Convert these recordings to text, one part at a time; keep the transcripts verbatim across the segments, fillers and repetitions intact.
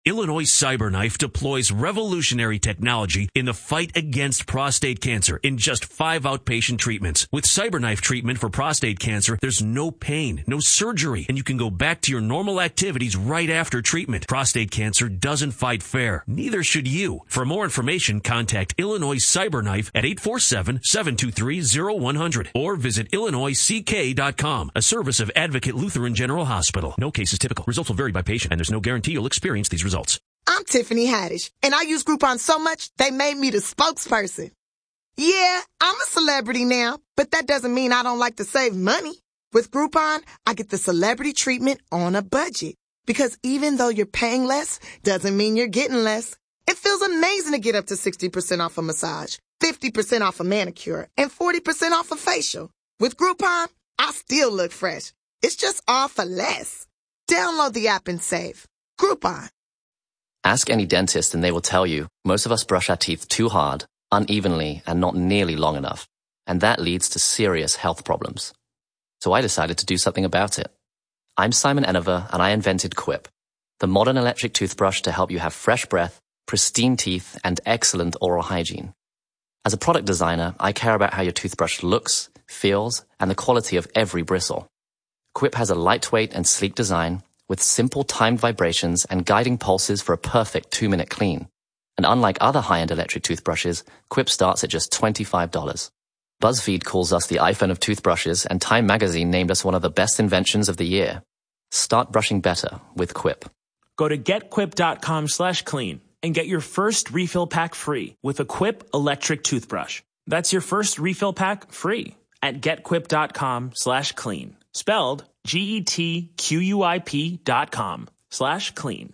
Illinois CyberKnife deploys revolutionary technology in the fight against prostate cancer in just five outpatient treatments. With CyberKnife treatment for prostate cancer, there's no pain, no surgery, and you can go back to your normal activities right after treatment. Prostate cancer doesn't fight fair. Neither should you. For more information, contact Illinois CyberKnife at eight four seven, seven two three, zero one zero zero or visit illinois c k dot com, a service of Advocate Lutheran General Hospital. No case is typical. Results will vary by patient, and there's no guarantee you'll experience these results. I'm Tiffany Haddish, and I use Groupon so much, they made me the spokesperson. Yeah, I'm a celebrity now, but that doesn't mean I don't like to save money. With Groupon, I get the celebrity treatment on a budget. Because even though you're paying less, doesn't mean you're getting less. It feels amazing to get up to sixty percent off a massage, fifty percent off a manicure, and forty percent off a facial. With Groupon, I still look fresh. It's just all for less. Download the app and save. Groupon. Ask any dentist and they will tell you most of us brush our teeth too hard, unevenly, and not nearly long enough. And that leads to serious health problems. So I decided to do something about it. I'm Simon Enever and I invented Quip, the modern electric toothbrush to help you have fresh breath, pristine teeth, and excellent oral hygiene. As a product designer, I care about how your toothbrush looks, feels, and the quality of every bristle. Quip has a lightweight and sleek design with simple timed vibrations and guiding pulses for a perfect two-minute clean. And unlike other high-end electric toothbrushes, Quip starts at just twenty-five dollars. BuzzFeed calls us the iPhone of toothbrushes, and Time Magazine named us one of the best inventions of the year. Start brushing better with Quip. Go to getquip.com slash clean and get your first refill pack free with a Quip electric toothbrush. That's your first refill pack free at getquip.com slash clean. Spelled G-E-T-Q-U-I-P dot com slash clean.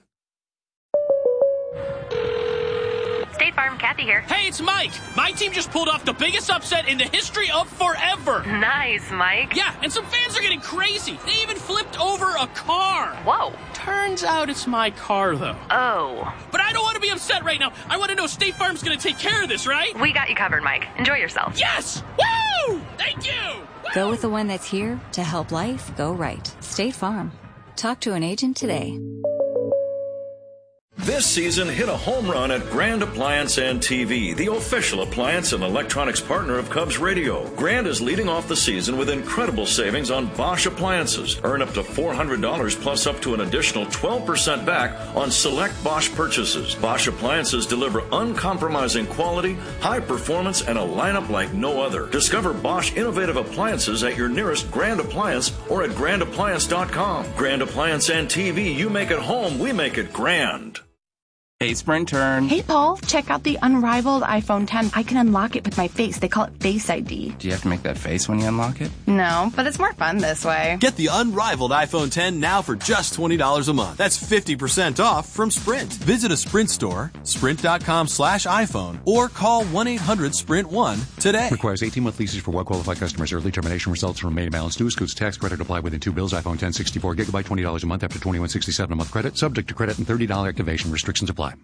State Farm, Kathy here. Hey, it's Mike. My team just pulled off the biggest upset in the history of forever. Nice, Mike. Yeah, and some fans are getting crazy. They even flipped over a car. Whoa. Turns out it's my car, though. Oh. But I don't want to be upset right now. I want to know State Farm's going to take care of this, right? We got you covered, Mike. Enjoy yourself. Yes! Woo! Thank you! Woo! Go with the one that's here to help life go right. State Farm. Talk to an agent today. This season, hit a home run at Grand Appliance and T V, the official appliance and electronics partner of Cubs Radio. Grand is leading off the season with incredible savings on Bosch appliances. Earn up to four hundred dollars plus up to an additional twelve percent back on select Bosch purchases. Bosch appliances deliver uncompromising quality, high performance, and a lineup like no other. Discover Bosch innovative appliances at your nearest Grand Appliance or at grand appliance dot com. Grand Appliance and T V, you make it home, we make it grand. Hey, Sprint Turn. Hey, Paul. Check out the unrivaled iPhone ten. I can unlock it with my face. They call it Face I D. Do you have to make that face when you unlock it? No, but it's more fun this way. Get the unrivaled iPhone ten now for just twenty dollars a month. That's fifty percent off from Sprint. Visit a Sprint store, sprint.com slash iPhone, or call one eight hundred sprint one today. Requires eighteen-month leases for well-qualified customers. Early termination results from remaining balance due. Excludes tax credit applied within two bills. iPhone ten sixty-four gigabyte, twenty dollars a month after twenty-one sixty-seven a month credit. Subject to credit and thirty dollars activation. Restrictions apply.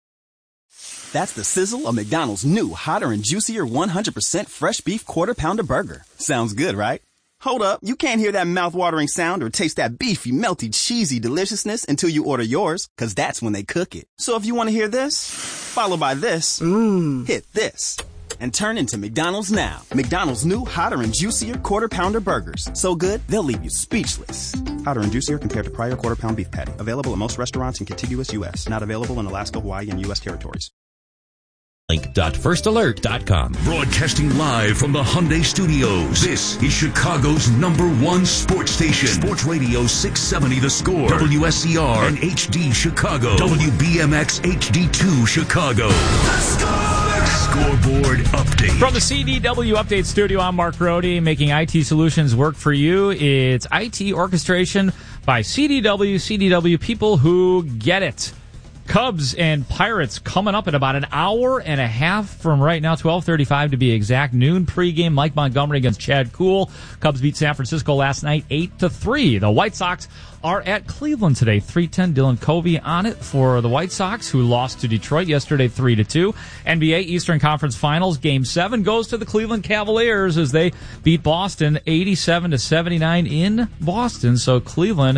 That's the sizzle of McDonald's new hotter and juicier one hundred percent fresh beef quarter pounder burger. Sounds good, right? Hold up. You can't hear that mouth-watering sound or taste that beefy, melty, cheesy deliciousness until you order yours, because that's when they cook it. So if you want to hear this, followed by this, mmm, hit this, and turn into McDonald's now. McDonald's new hotter and juicier quarter pounder burgers. So good, they'll leave you speechless. Hotter and juicier compared to prior quarter pound beef patty. Available at most restaurants in contiguous U S. Not available in Alaska, Hawaii, and U S territories. link dot first alert dot com. Broadcasting live from the Hyundai Studios. This is Chicago's number one sports station. Sports Radio six seventy The Score. W S C R and H D Chicago. W B M X H D two Chicago. The Score! Scoreboard update. From the C D W Update Studio, I'm Mark Brody, making I T solutions work for you. It's I T orchestration by C D W. C D W, people who get it. Cubs and Pirates coming up in about an hour and a half from right now, twelve thirty-five to be exact. Noon pregame, Mike Montgomery against Chad Kuhl. Cubs beat San Francisco last night eight to three. The White Sox are at Cleveland today, three ten. Dylan Covey on it for the White Sox, who lost to Detroit yesterday three to two. N B A Eastern Conference Finals, Game seven goes to the Cleveland Cavaliers as they beat Boston eighty-seven to seventy-nine in Boston. So Cleveland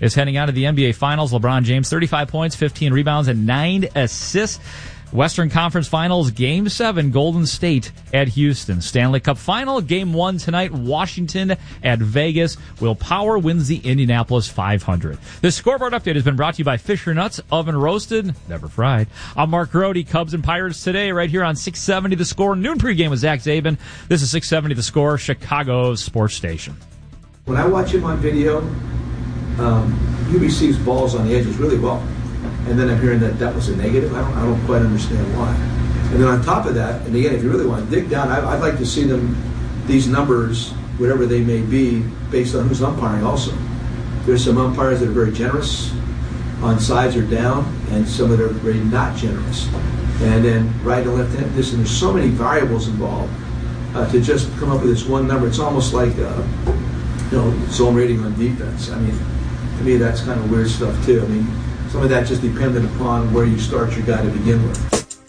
is heading out of the N B A Finals. LeBron James, thirty-five points, fifteen rebounds, and nine assists. Western Conference Finals, Game seven, Golden State at Houston. Stanley Cup Final, Game one tonight, Washington at Vegas. Will Power wins the Indianapolis five hundred. This scoreboard update has been brought to you by Fisher Nuts, oven roasted, never fried. I'm Mark Grody, Cubs and Pirates today, right here on six seventy The Score. Noon pregame with Zach Zabin. This is six seventy The Score, Chicago's sports station. When I watch him on video, um, he receives balls on the edges really well. And then I'm hearing that that was a negative. I don't, I don't quite understand why. And then on top of that, and again, if you really want to dig down, I, I'd like to see them, these numbers, whatever they may be, based on who's umpiring also. There's some umpires that are very generous on sides or down, and some that are very not generous. And then right and left hand, this, and there's so many variables involved uh, to just come up with this one number. It's almost like, uh, you know, zone rating on defense. I mean, to me, that's kind of weird stuff too. I mean, some of that just dependent upon where you start your guy to begin with.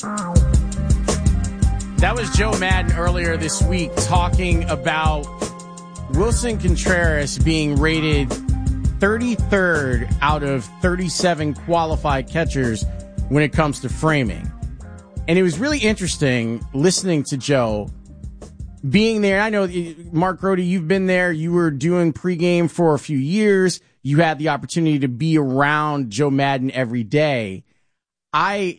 That was Joe Madden earlier this week talking about Wilson Contreras being rated thirty-third out of thirty-seven qualified catchers when it comes to framing. And it was really interesting listening to Joe being there. I know, Mark Grody, you've been there. You were doing pregame for a few years. You had the opportunity to be around Joe Madden every day. I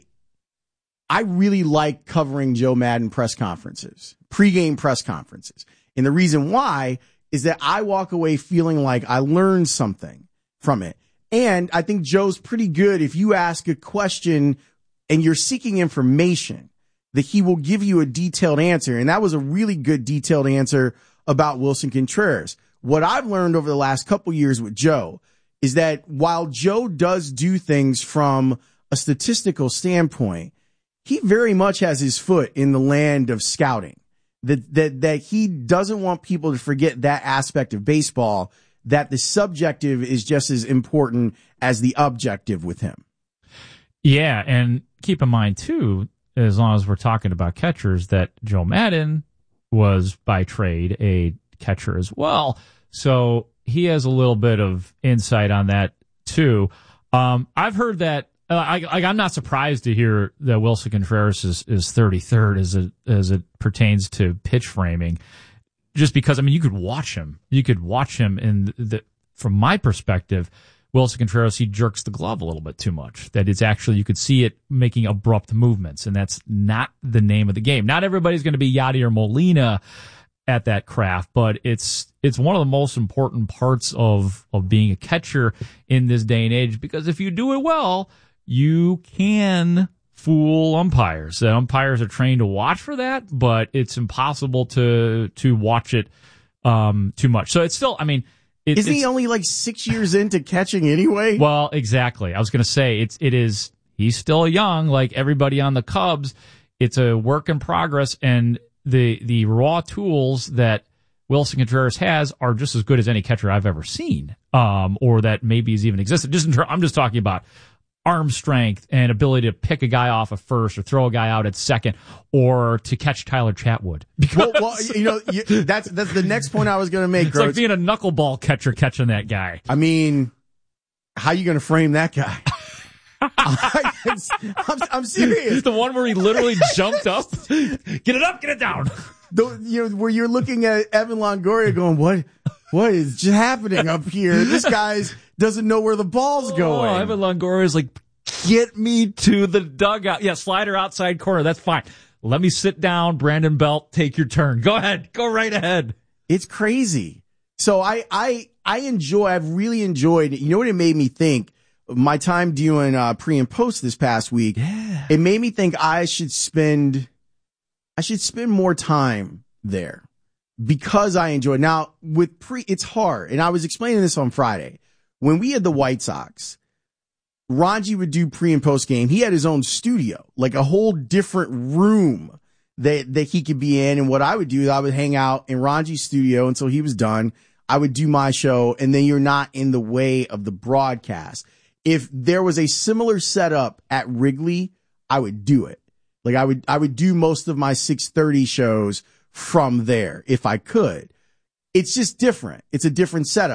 I really like covering Joe Madden press conferences, pregame press conferences. And the reason why is that I walk away feeling like I learned something from it. And I think Joe's pretty good if you ask a question and you're seeking information, that he will give you a detailed answer. And that was a really good detailed answer about Wilson Contreras. What I've learned over the last couple years with Joe is that while Joe does do things from a statistical standpoint, he very much has his foot in the land of scouting. That, that, that he doesn't want people to forget that aspect of baseball, that the subjective is just as important as the objective with him. Yeah, and keep in mind, too, as long as we're talking about catchers, that Joe Madden was by trade a catcher as well. So he has a little bit of insight on that, too. Um, I've heard that. Uh, I, I, I'm not surprised to hear that Wilson Contreras is, is thirty-third as it, as it pertains to pitch framing. Just because, I mean, you could watch him. You could watch him, in the, from my perspective, Wilson Contreras, he jerks the glove a little bit too much. That it's actually, you could see it making abrupt movements, and that's not the name of the game. Not everybody's going to be Yadier Molina at that craft, but it's it's one of the most important parts of of being a catcher in this day and age, because if you do it well, you can fool umpires. The umpires are trained to watch for that, but it's impossible to to watch it um too much. So it's still, I mean, it, isn't he only like six years into catching anyway? Well, exactly. I was going to say it's it is he's still young, like everybody on the Cubs. It's a work in progress, and the the raw tools that Wilson Contreras has are just as good as any catcher I've ever seen, um, or that maybe has even existed. Just in ter- I'm just talking about arm strength and ability to pick a guy off at first or throw a guy out at second or to catch Tyler Chatwood. Well, well, you know, you, that's that's the next point I was going to make. It's like being a knuckleball catcher catching that guy. I mean, how you going to frame that guy? I, I'm, I'm serious. The one where he literally jumped up. Get it up, get it down. The, you know, where you're looking at Evan Longoria going, what, what is just happening up here? This guy's doesn't know where the ball's going. Oh, Evan Longoria is like, get me to the dugout. Yeah, slider outside corner. That's fine. Let me sit down. Brandon Belt, take your turn. Go ahead. Go right ahead. It's crazy. So I, I, I enjoy, I've really enjoyed, you know what it made me think? My time doing uh, pre and post this past week, yeah. It made me think I should spend, I should spend more time there because I enjoy it. Now with pre, it's hard. And I was explaining this on Friday. When we had the White Sox, Ranji would do pre and post game. He had his own studio, like a whole different room that, that he could be in. And what I would do is I would hang out in Ranji's studio until he was done. I would do my show, and then you're not in the way of the broadcast. If there was a similar setup at Wrigley, I would do it. Like I would, I would do most of my six thirty shows from there if I could. It's just different. It's a different setup.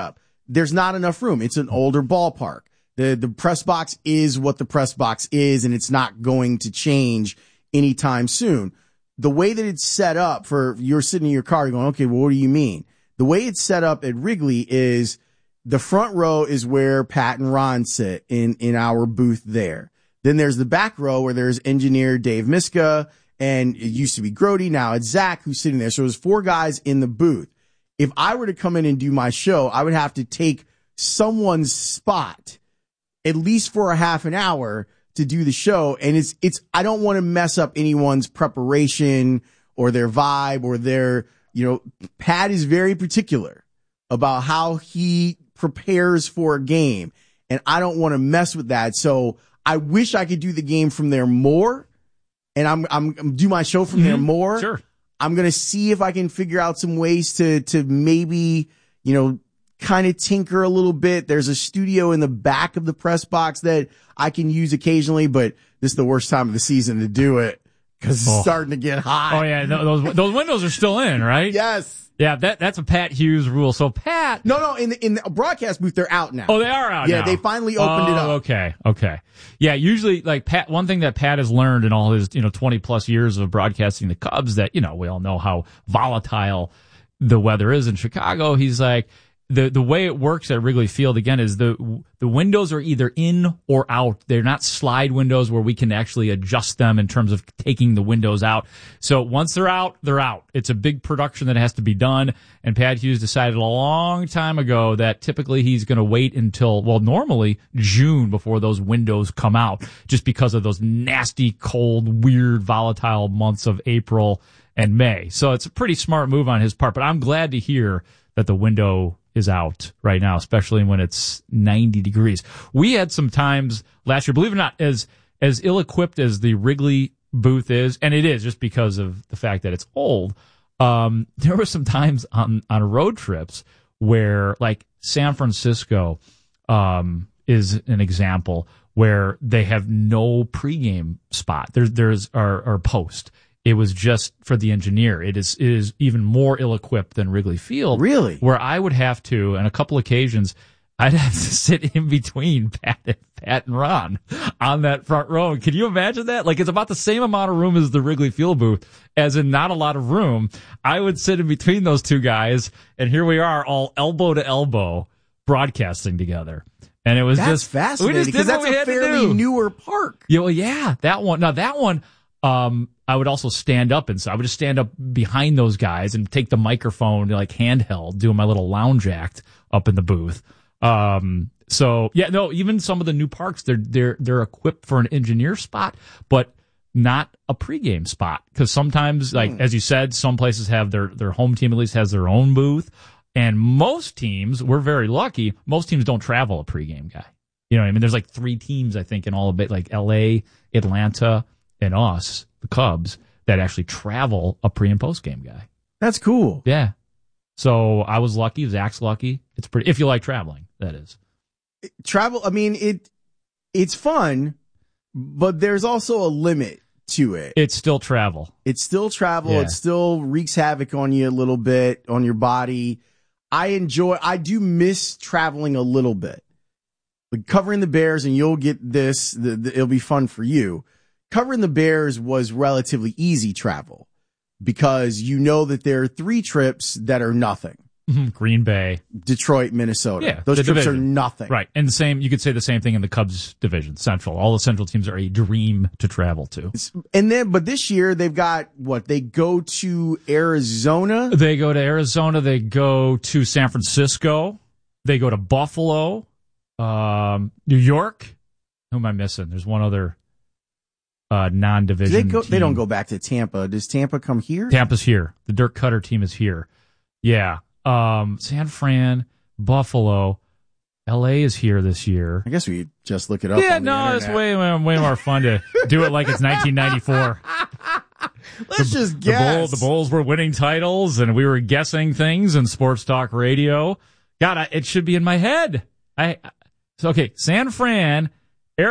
there's not enough room. It's an older ballpark. The, the press box is what the press box is, and it's not going to change anytime soon. The way that it's set up for, you're sitting in your car, you're going, okay, well, what do you mean? The way it's set up at Wrigley is the front row is where Pat and Ron sit in, in our booth there. Then there's the back row where there's engineer Dave Miska, and it used to be Grody. Now it's Zach who's sitting there. So there's four guys in the booth. If I were to come in and do my show, I would have to take someone's spot at least for a half an hour to do the show. And it's, it's, I don't want to mess up anyone's preparation or their vibe or their, you know, Pat is very particular about how he prepares for a game. And I don't want to mess with that. So I wish I could do the game from there more. And I'm, I'm, I'm do my show from mm-hmm. there more. Sure. I'm going to see if I can figure out some ways to, to maybe, you know, kind of tinker a little bit. There's a studio in the back of the press box that I can use occasionally, but this is the worst time of the season to do it because it's oh. starting to get hot. Oh yeah. Those, those windows are still in, right? Yes. Yeah, that that's a Pat Hughes rule. So Pat, no, no, in the in the broadcast booth, they're out now. Oh, they are out. Yeah, now. they finally opened oh, it up. Okay, okay. Yeah, usually like Pat. One thing that Pat has learned in all his you know twenty plus years of broadcasting the Cubs, that you know we all know how volatile the weather is in Chicago. He's like the the way it works at Wrigley Field again is the the windows are either in or out. They're not slide windows where we can actually adjust them in terms of taking the windows out. So once they're out, they're out. It's a big production that has to be done. And Pat Hughes decided a long time ago that typically he's going to wait until, well, normally June before those windows come out, just because of those nasty, cold, weird, volatile months of April and May. So it's a pretty smart move on his part. But I'm glad to hear that the window is out right now, especially when it's ninety degrees. We had some times last year, believe it or not, as as ill-equipped as the Wrigley booth is, and it is just because of the fact that it's old, um, there were some times on, on road trips where, like San Francisco um, is an example, where they have no pregame spot. There, there's our, our post. It was just for the engineer. It is it is even more ill-equipped than Wrigley Field. Really? Where I would have to, on a couple occasions, I'd have to sit in between Pat and, Pat and Ron on that front row. Can you imagine that? Like, it's about the same amount of room as the Wrigley Field booth, as in not a lot of room. I would sit in between those two guys, and here we are, all elbow to elbow, broadcasting together. And it was that's just fascinating because that's a fairly newer park. Yeah, well, yeah, that one. Now that one, um, I would also stand up, and so I would just stand up behind those guys and take the microphone like handheld, doing my little lounge act up in the booth. Um, so yeah, no, even some of the new parks, they're they're they're equipped for an engineer spot, but not a pregame spot, because sometimes, like mm. as you said, some places have their their home team at least has their own booth. And most teams, we're very lucky, most teams don't travel a pregame guy. You know what I mean? There's like three teams, I think, in all of it, like L A, Atlanta, and us, the Cubs, that actually travel a pre- and post-game guy. That's cool. Yeah. So I was lucky. Zach's lucky. It's pretty, if you like traveling, that is. Travel, I mean, it it's fun, but there's also a limit to it. It's still travel. It's still travel. Yeah. It still wreaks havoc on you a little bit, on your body. I enjoy, I do miss traveling a little bit. But covering the Bears, and you'll get this, the, the, it'll be fun for you. Covering the Bears was relatively easy travel because you know that there are three trips that are nothing. Green Bay, Detroit, Minnesota. Yeah, those trips division. are nothing. Right. And the same, you could say the same thing in the Cubs division, Central. All the Central teams are a dream to travel to. And then, but this year they've got what? They go to Arizona. They go to Arizona. They go to San Francisco. They go to Buffalo, um, New York. Who am I missing? There's one other uh, non-division. Do they go, team. They don't go back to Tampa. Does Tampa come here? Tampa's here. The Dirk Cutter team is here. Yeah. Um, San Fran, Buffalo, L A is here this year. I guess we just look it up. Yeah, on the no, internet. it's way, way more fun to do it like it's nineteen ninety-four. Let's the, just the guess. Bull, the Bulls were winning titles, and we were guessing things in sports talk radio. God, I, it should be in my head. I so, okay, San Fran,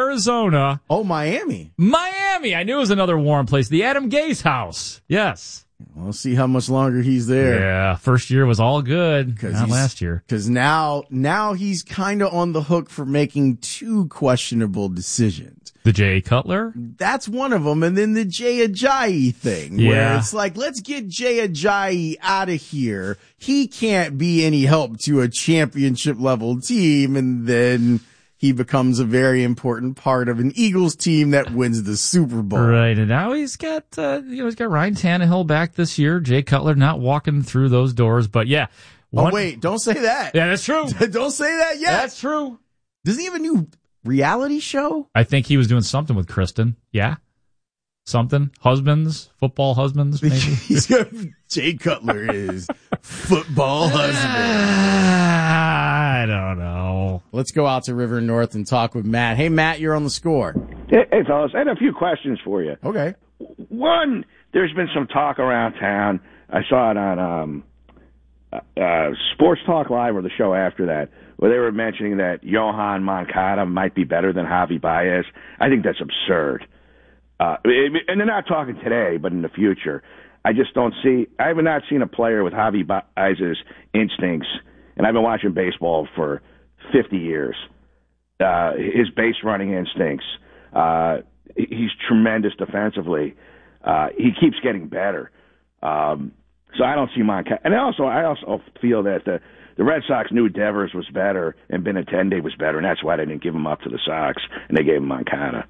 Arizona. Oh, Miami. Miami. I knew it was another warm place. The Adam Gase house. Yes. We'll see how much longer he's there. Yeah, first year was all good, not last year. Because now, now he's kind of on the hook for making two questionable decisions. The Jay Cutler? That's one of them. And then the Jay Ajayi thing, Yeah. where it's like, let's get Jay Ajayi out of here. He can't be any help to a championship level team. And then he becomes a very important part of an Eagles team that wins the Super Bowl. Right, and now he's got uh, you know he's got Ryan Tannehill back this year. Jay Cutler not walking through those doors, but yeah. One, oh wait, don't say that. Yeah, that's true. Don't say that yet. That's true. Doesn't he have a new reality show? I think he was doing something with Kristen. Yeah, something. Husbands, football husbands, maybe. He's got, Jay Cutler is football husband. I don't know. Let's go out to River North and talk with Matt. Hey, Matt, you're on the score. Hey, hey, fellas, I had a few questions for you. Okay. One, there's been some talk around town. I saw it on um, uh, Sports Talk Live or the show after that, where they were mentioning that Johan Moncada might be better than Javi Baez. I think that's absurd. Uh, and they're not talking today, but in the future. I just don't see – I have not seen a player with Javi Baez's instincts, and I've been watching baseball for fifty years. Uh, his base running instincts. Uh, he's tremendous defensively. Uh, he keeps getting better. Um, so I don't see Moncada. And also, I also feel that the, the Red Sox knew Devers was better and Benintendi was better, and that's why they didn't give him up to the Sox, and they gave him Moncada.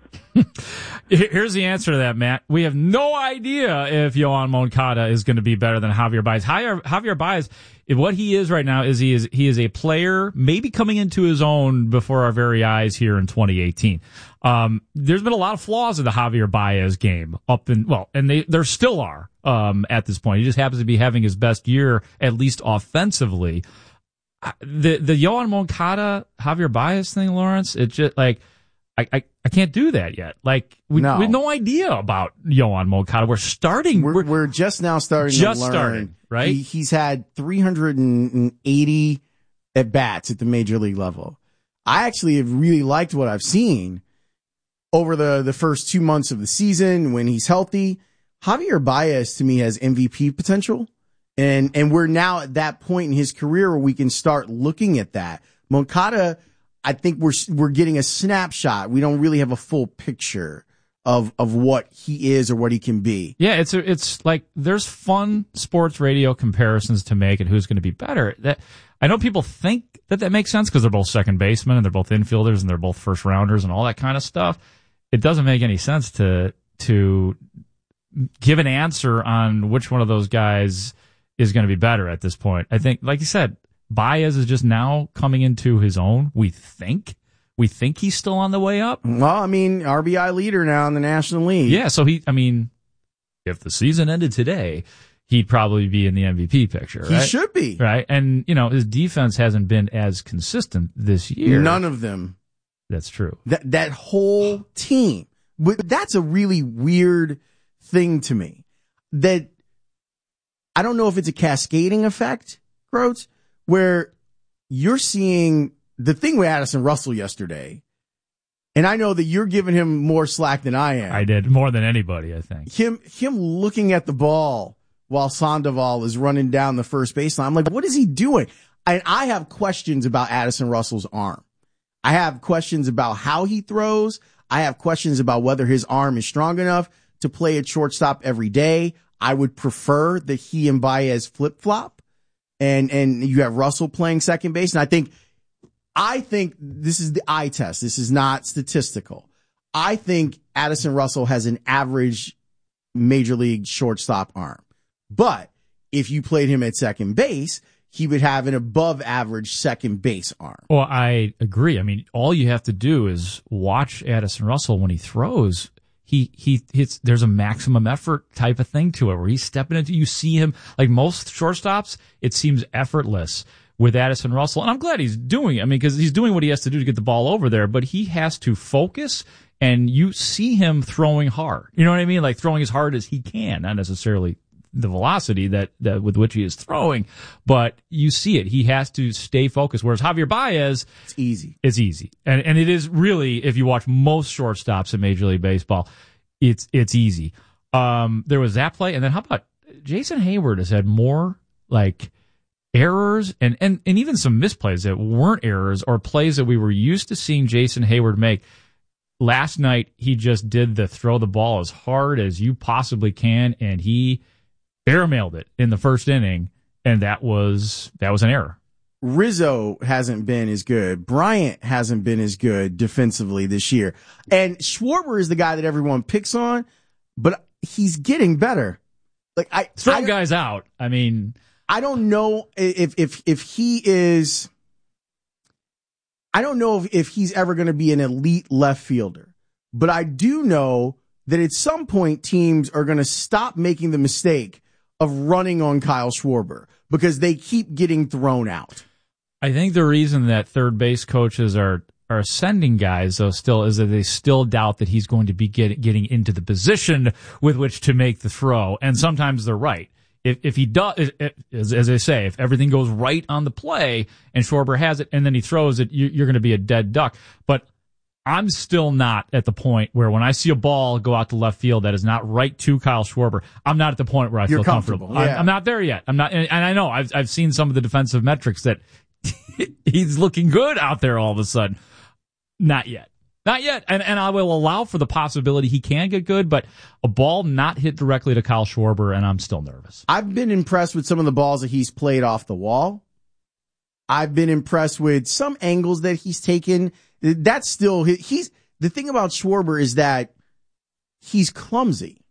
Here's the answer to that, Matt. We have no idea if Yohan Moncada is going to be better than Javier Baez. Javier, Javier Baez, what he is right now is he is he is a player maybe coming into his own before our very eyes here in twenty eighteen. Um, there's been a lot of flaws in the Javier Baez game up in, well, and they, there still are, um, at this point. He just happens to be having his best year, at least offensively. The, the Yohan Moncada, Javier Baez thing, Lawrence, it just like, I, I, I can't do that yet. Like, we, No. we have no idea about Yohan Moncada. We're starting. We're, we're just now starting just to learn. starting, right? He, he's had three hundred eighty at-bats at the major league level. I actually have really liked what I've seen over the, the first two months of the season when he's healthy. Javier Baez, to me, has M V P potential. And, and we're now at that point in his career where we can start looking at that. Moncada, I think we're, we're getting a snapshot. We don't really have a full picture of, of what he is or what he can be. Yeah, it's a, it's like there's fun sports radio comparisons to make and who's going to be better. That I know people think that that makes sense because they're both second basemen and they're both infielders and they're both first rounders and all that kind of stuff. It doesn't make any sense to to give an answer on which one of those guys is going to be better at this point. I think, like you said, Baez is just now coming into his own. We think. We think he's still on the way up. Well, I mean, R B I leader now in the National League. Yeah, so he, I mean, if the season ended today, he'd probably be in the M V P picture, right? He should be. Right? And, you know, his defense hasn't been as consistent this year. None of them. That's true. That that whole team. But that's a really weird thing to me. That I don't know if it's a cascading effect, Groats, where you're seeing the thing with Addison Russell yesterday, and I know that you're giving him more slack than I am. I did, more than anybody, I think. Him him looking at the ball while Sandoval is running down the first baseline. I'm like, what is he doing? And I have questions about Addison Russell's arm. I have questions about how he throws. I have questions about whether his arm is strong enough to play at shortstop every day. I would prefer that he and Baez flip-flop, and and you have Russell playing second base. And I think, I think this is the eye test. This is not statistical. I think Addison Russell has an average major league shortstop arm. But if you played him at second base, he would have an above average second base arm. Well, I agree. I mean, all you have to do is watch Addison Russell when he throws. He, he hits, there's a maximum effort type of thing to it where he's stepping into, you see him, like most shortstops, it seems effortless with Addison Russell. And I'm glad he's doing it. I mean, because he's doing what he has to do to get the ball over there, but he has to focus, and you see him throwing hard. You know what I mean? Like throwing as hard as he can, not necessarily the velocity that, that with which he is throwing, but you see it. He has to stay focused. Whereas Javier Baez, it's easy. It's easy. And, and it is really, if you watch most shortstops in Major League Baseball, it's, it's easy. Um, there was that play. And then how about Jason Hayward has had more like errors and, and, and even some misplays that weren't errors or plays that we were used to seeing Jason Hayward make. Last night, he just did the throw the ball as hard as you possibly can, and he airmailed it in the first inning, and that was that was an error. Rizzo hasn't been as good. Bryant hasn't been as good defensively this year. And Schwarber is the guy that everyone picks on, but he's getting better. Like I throw I, guys out. I mean, I don't know if if if he is I don't know if, if he's ever going to be an elite left fielder, but I do know that at some point teams are going to stop making the mistake of running on Kyle Schwarber because they keep getting thrown out. I think the reason that third base coaches are are sending guys, though, still is that they still doubt that he's going to be get, getting into the position with which to make the throw. And sometimes they're right. If if he does, as, as I say, if everything goes right on the play and Schwarber has it and then he throws it, you, you're going to be a dead duck. But I'm still not at the point where when I see a ball go out to left field that is not right to Kyle Schwarber, I'm not at the point where I you're feel comfortable. comfortable. Yeah. I'm, I'm not there yet. I'm not, and, and I know I've I've seen some of the defensive metrics that he's looking good out there all of a sudden. Not yet. Not yet. And and I will allow for the possibility he can get good, but a ball not hit directly to Kyle Schwarber, and I'm still nervous. I've been impressed with some of the balls that he's played off the wall. I've been impressed with some angles that he's taken. That's still, he's, the thing about Schwarber is that he's clumsy.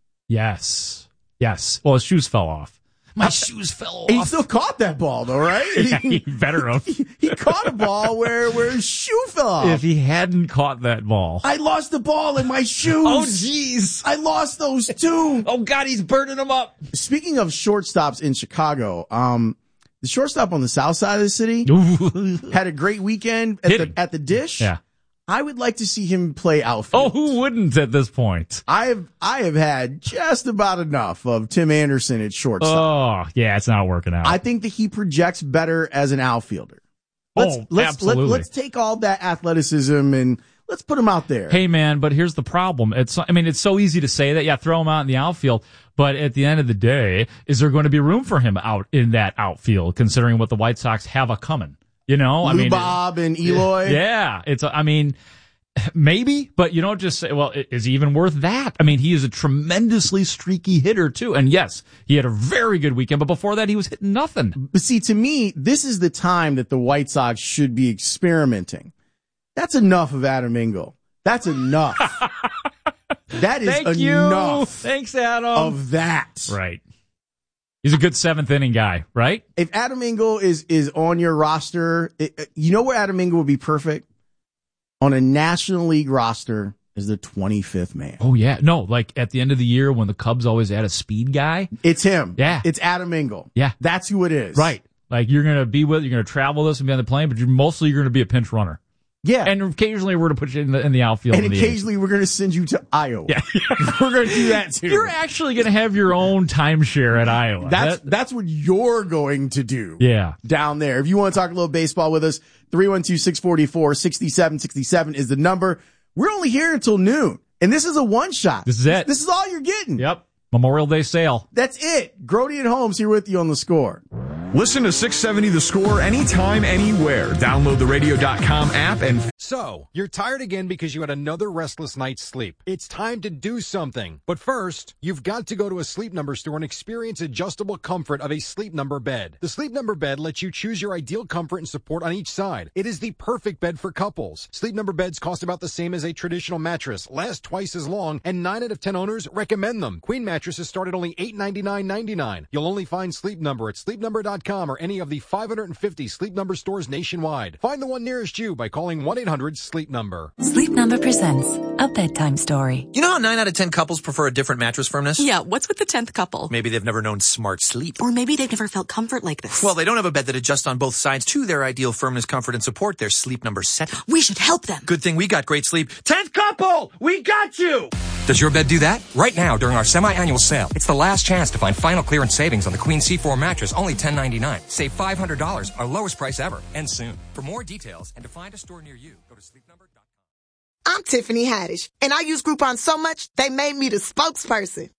Yes. Yes. Well, his shoes fell off. My uh, shoes fell off. He still caught that ball, though, right? Yeah, he better have. he, he caught a ball where, where his shoe fell off. If he hadn't caught that ball. I lost the ball in my shoes. Oh, jeez. I lost those too. Oh, God, he's burning them up. Speaking of shortstops in Chicago, um, the shortstop on the south side of the city had a great weekend at the, at the Dish. Yeah. I would like to see him play outfield. Oh, who wouldn't at this point? I have I have had just about enough of Tim Anderson at shortstop. Oh, yeah, it's not working out. I think that he projects better as an outfielder. Let's, oh, let's, absolutely. Let, let's take all that athleticism and let's put him out there. Hey, man, but here's the problem. It's I mean, it's so easy to say that. Yeah, throw him out in the outfield. But at the end of the day, is there going to be room for him out in that outfield, considering what the White Sox have a coming? You know, Lou I mean, Bob and Eloy. Yeah, it's. I mean, maybe, but you don't just say, well, is he even worth that? I mean, he is a tremendously streaky hitter too, and yes, he had a very good weekend. But before that, he was hitting nothing. But see, to me, this is the time that the White Sox should be experimenting. That's enough of Adam Engel. That's enough. That is Thank enough. You. Thanks, Adam. Of that, right? He's a good seventh inning guy, right? If Adam Engel is is on your roster, it, you know where Adam Engel would be perfect? On a National League roster is the twenty-fifth man. Oh, yeah. No, like at the end of the year when the Cubs always add a speed guy. It's him. Yeah. It's Adam Engel. Yeah. That's who it is. Right. Like you're going to be with, you're going to travel this and be on the plane, but you're mostly you're going to be a pinch runner. Yeah. And occasionally we're going to put you in the, in the outfield. And in the occasionally eighth. we're going to send you to Iowa. Yeah. We're going to do that too. You're actually going to have your own timeshare at Iowa. That's, that, that's what you're going to do. Yeah. Down there. If you want to talk a little baseball with us, three one two, six four four, six seven six seven is the number. We're only here until noon. And this is a one shot. This is it. This is all you're getting. Yep. Memorial Day sale. That's it. Grody and Holmes here with you on The Score. Listen to six seventy The Score anytime, anywhere. Download the radio dot com app and... So, you're tired again because you had another restless night's sleep. It's time to do something. But first, you've got to go to a Sleep Number store and experience adjustable comfort of a Sleep Number bed. The Sleep Number bed lets you choose your ideal comfort and support on each side. It is the perfect bed for couples. Sleep Number beds cost about the same as a traditional mattress, last twice as long, and nine out of ten owners recommend them. Queen mattresses start at only eight ninety-nine ninety-nine. You'll only find Sleep Number at sleep number dot com or any of the five hundred fifty Sleep Number stores nationwide. Find the one nearest you by calling one eight hundred sleep number. Sleep Number presents a bedtime story. You know how nine out of ten couples prefer a different mattress firmness? Yeah, what's with the tenth couple? Maybe they've never known smart sleep. Or maybe they've never felt comfort like this. Well, they don't have a bed that adjusts on both sides to their ideal firmness, comfort, and support, their Sleep Number setting. We should help them. Good thing we got great sleep. tenth couple! We got you! Does your bed do that? Right now, during our semi-annual sale, it's the last chance to find final clearance savings on the Queen C four mattress, only ten ninety-nine. Save five hundred dollars, our lowest price ever. Ends soon. For more details and to find a store near you, go to sleep number dot com. I'm Tiffany Haddish, and I use Groupon so much, they made me the spokesperson.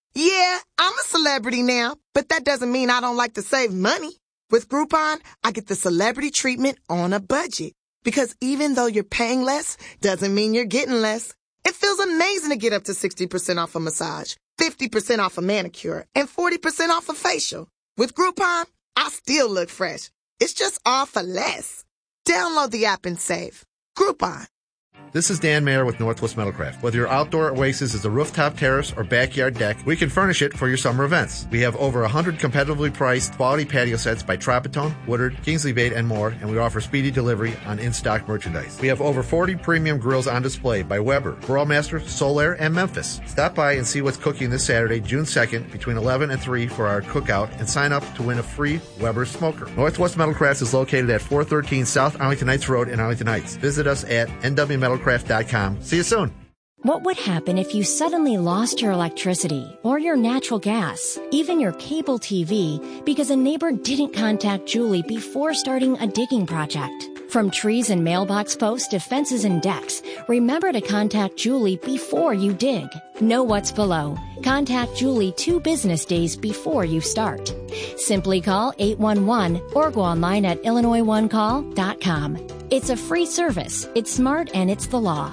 Yeah, I'm a celebrity now, but that doesn't mean I don't like to save money. With Groupon, I get the celebrity treatment on a budget. Because even though you're paying less, doesn't mean you're getting less. It feels amazing to get up to sixty percent off a massage, fifty percent off a manicure, and forty percent off a facial. With Groupon, I still look fresh. It's just all for less. Download the app and save. Groupon. This is Dan Mayer with Northwest Metalcraft. Whether your outdoor oasis is a rooftop terrace or backyard deck, we can furnish it for your summer events. We have over one hundred competitively priced quality patio sets by Tropitone, Woodard, Kingsley Bait, and more, and we offer speedy delivery on in-stock merchandise. We have over forty premium grills on display by Weber, Grillmaster, Solaire, and Memphis. Stop by and see what's cooking this Saturday, June second, between eleven and three for our cookout, and sign up to win a free Weber smoker. Northwest Metalcraft is located at four thirteen South Arlington Heights Road in Arlington Heights. Visit us at N W metal craft dot com. See you soon. What would happen if you suddenly lost your electricity or your natural gas, even your cable T V, because a neighbor didn't contact Julie before starting a digging project? From trees and mailbox posts to fences and decks, remember to contact Julie before you dig. Know what's below. Contact Julie two business days before you start. Simply call eight one one or go online at illinois one call dot com. It's a free service, it's smart, and it's the law.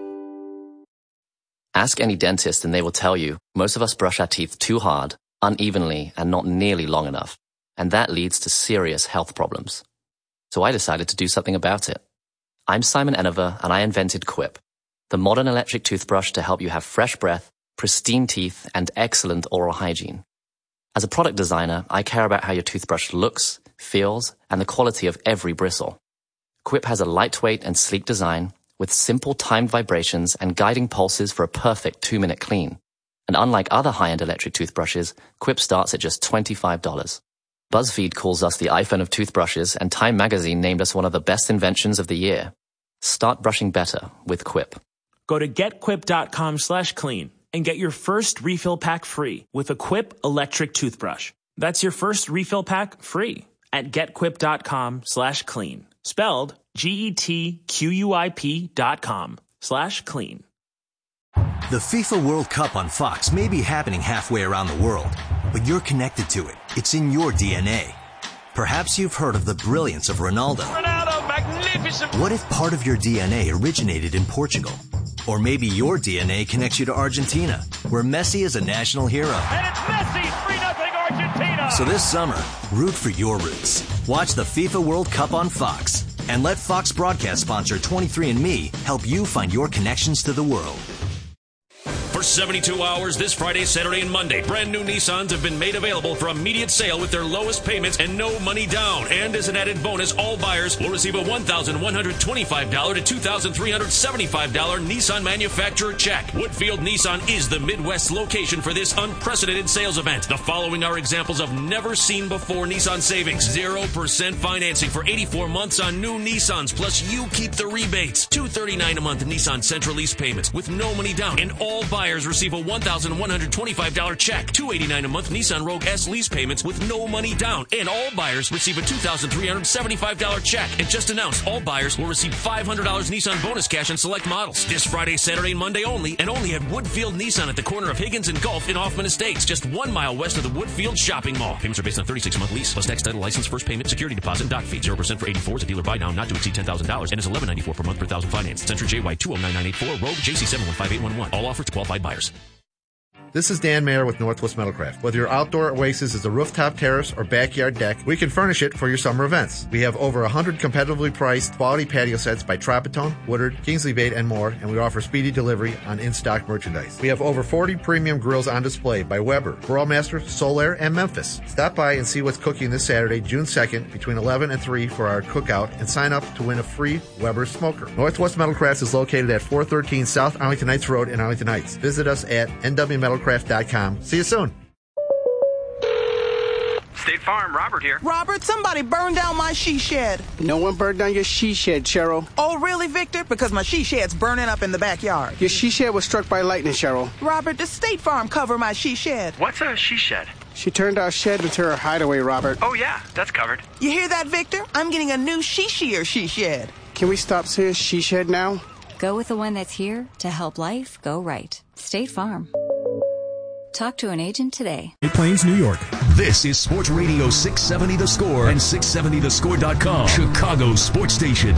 Ask any dentist and they will tell you most of us brush our teeth too hard, unevenly, and not nearly long enough. And that leads to serious health problems. So I decided to do something about it. I'm Simon Enever and I invented Quip, the modern electric toothbrush to help you have fresh breath, pristine teeth, and excellent oral hygiene. As a product designer, I care about how your toothbrush looks, feels, and the quality of every bristle. Quip has a lightweight and sleek design with simple timed vibrations and guiding pulses for a perfect two-minute clean. And unlike other high-end electric toothbrushes, Quip starts at just twenty-five dollars. BuzzFeed calls us the iPhone of toothbrushes, and Time Magazine named us one of the best inventions of the year. Start brushing better with Quip. Go to getquip.com slash clean and get your first refill pack free with a Quip electric toothbrush. That's your first refill pack free at getquip.com slash clean. Spelled G-E-T-Q-U-I-P dot com slash clean. The FIFA World Cup on Fox may be happening halfway around the world, but you're connected to it. It's in your D N A. Perhaps you've heard of the brilliance of Ronaldo. Ronaldo, magnificent! What if part of your D N A originated in Portugal? Or maybe your D N A connects you to Argentina, where Messi is a national hero. And it's Messi, three nothing Argentina! So this summer, root for your roots. Watch the FIFA World Cup on Fox. And let Fox broadcast sponsor twenty-three and me help you find your connections to the world. For seventy-two hours this Friday, Saturday, and Monday, brand new Nissans have been made available for immediate sale with their lowest payments and no money down. And as an added bonus, all buyers will receive a one thousand one hundred twenty-five dollars to two thousand three hundred seventy-five dollars Nissan manufacturer check. Woodfield Nissan is the Midwest location for this unprecedented sales event. The following are examples of never seen before Nissan savings. zero percent financing for eighty-four months on new Nissans, plus you keep the rebates. two hundred thirty-nine dollars a month Nissan Sentra lease payments with no money down. And all buyers receive a one thousand one hundred twenty-five dollars check. two hundred eighty-nine dollars a month Nissan Rogue S lease payments with no money down. And all buyers receive a two thousand three hundred seventy-five dollars check. And just announced, all buyers will receive five hundred dollars Nissan bonus cash on select models. This Friday, Saturday, and Monday only, and only at Woodfield Nissan at the corner of Higgins and Gulf in Hoffman Estates, just one mile west of the Woodfield Shopping Mall. Payments are based on a thirty-six month lease, plus tax, title, license, first payment, security deposit, and dock fee. zero percent for eighty-fours, a dealer buy down, not to exceed ten thousand dollars, and is eleven ninety-four per month per thousand finance. Century J Y two oh nine nine eight four, Rogue J C seven one five eight one one. All offers to qualified buyers. This is Dan Mayer with Northwest Metalcraft. Whether your outdoor oasis is a rooftop terrace or backyard deck, we can furnish it for your summer events. We have over one hundred competitively priced quality patio sets by Tropitone, Woodard, Kingsley Bait, and more, and we offer speedy delivery on in-stock merchandise. We have over forty premium grills on display by Weber, Grillmaster, Solaire, and Memphis. Stop by and see what's cooking this Saturday, June second, between eleven and three for our cookout, and sign up to win a free Weber smoker. Northwest Metalcraft is located at four thirteen South Arlington Heights Road in Arlington Heights. Visit us at N W metal craft dot com. See you soon. State Farm, Robert here. Robert, somebody burned down my she shed. No one burned down your she shed, Cheryl. Oh, really, Victor? Because my she shed's burning up in the backyard. Your she shed was struck by lightning, Cheryl. Robert, does State Farm cover my she shed? What's a she shed? She turned our shed into her hideaway, Robert. Oh, yeah, that's covered. You hear that, Victor? I'm getting a new she-sheer she shed. Can we stop saying she shed now? Go with the one that's here to help life go right. State Farm. Talk to an agent today. Great Plains, New York. This is Sports Radio six seventy The Score and six seventy the score dot com, Chicago sports station.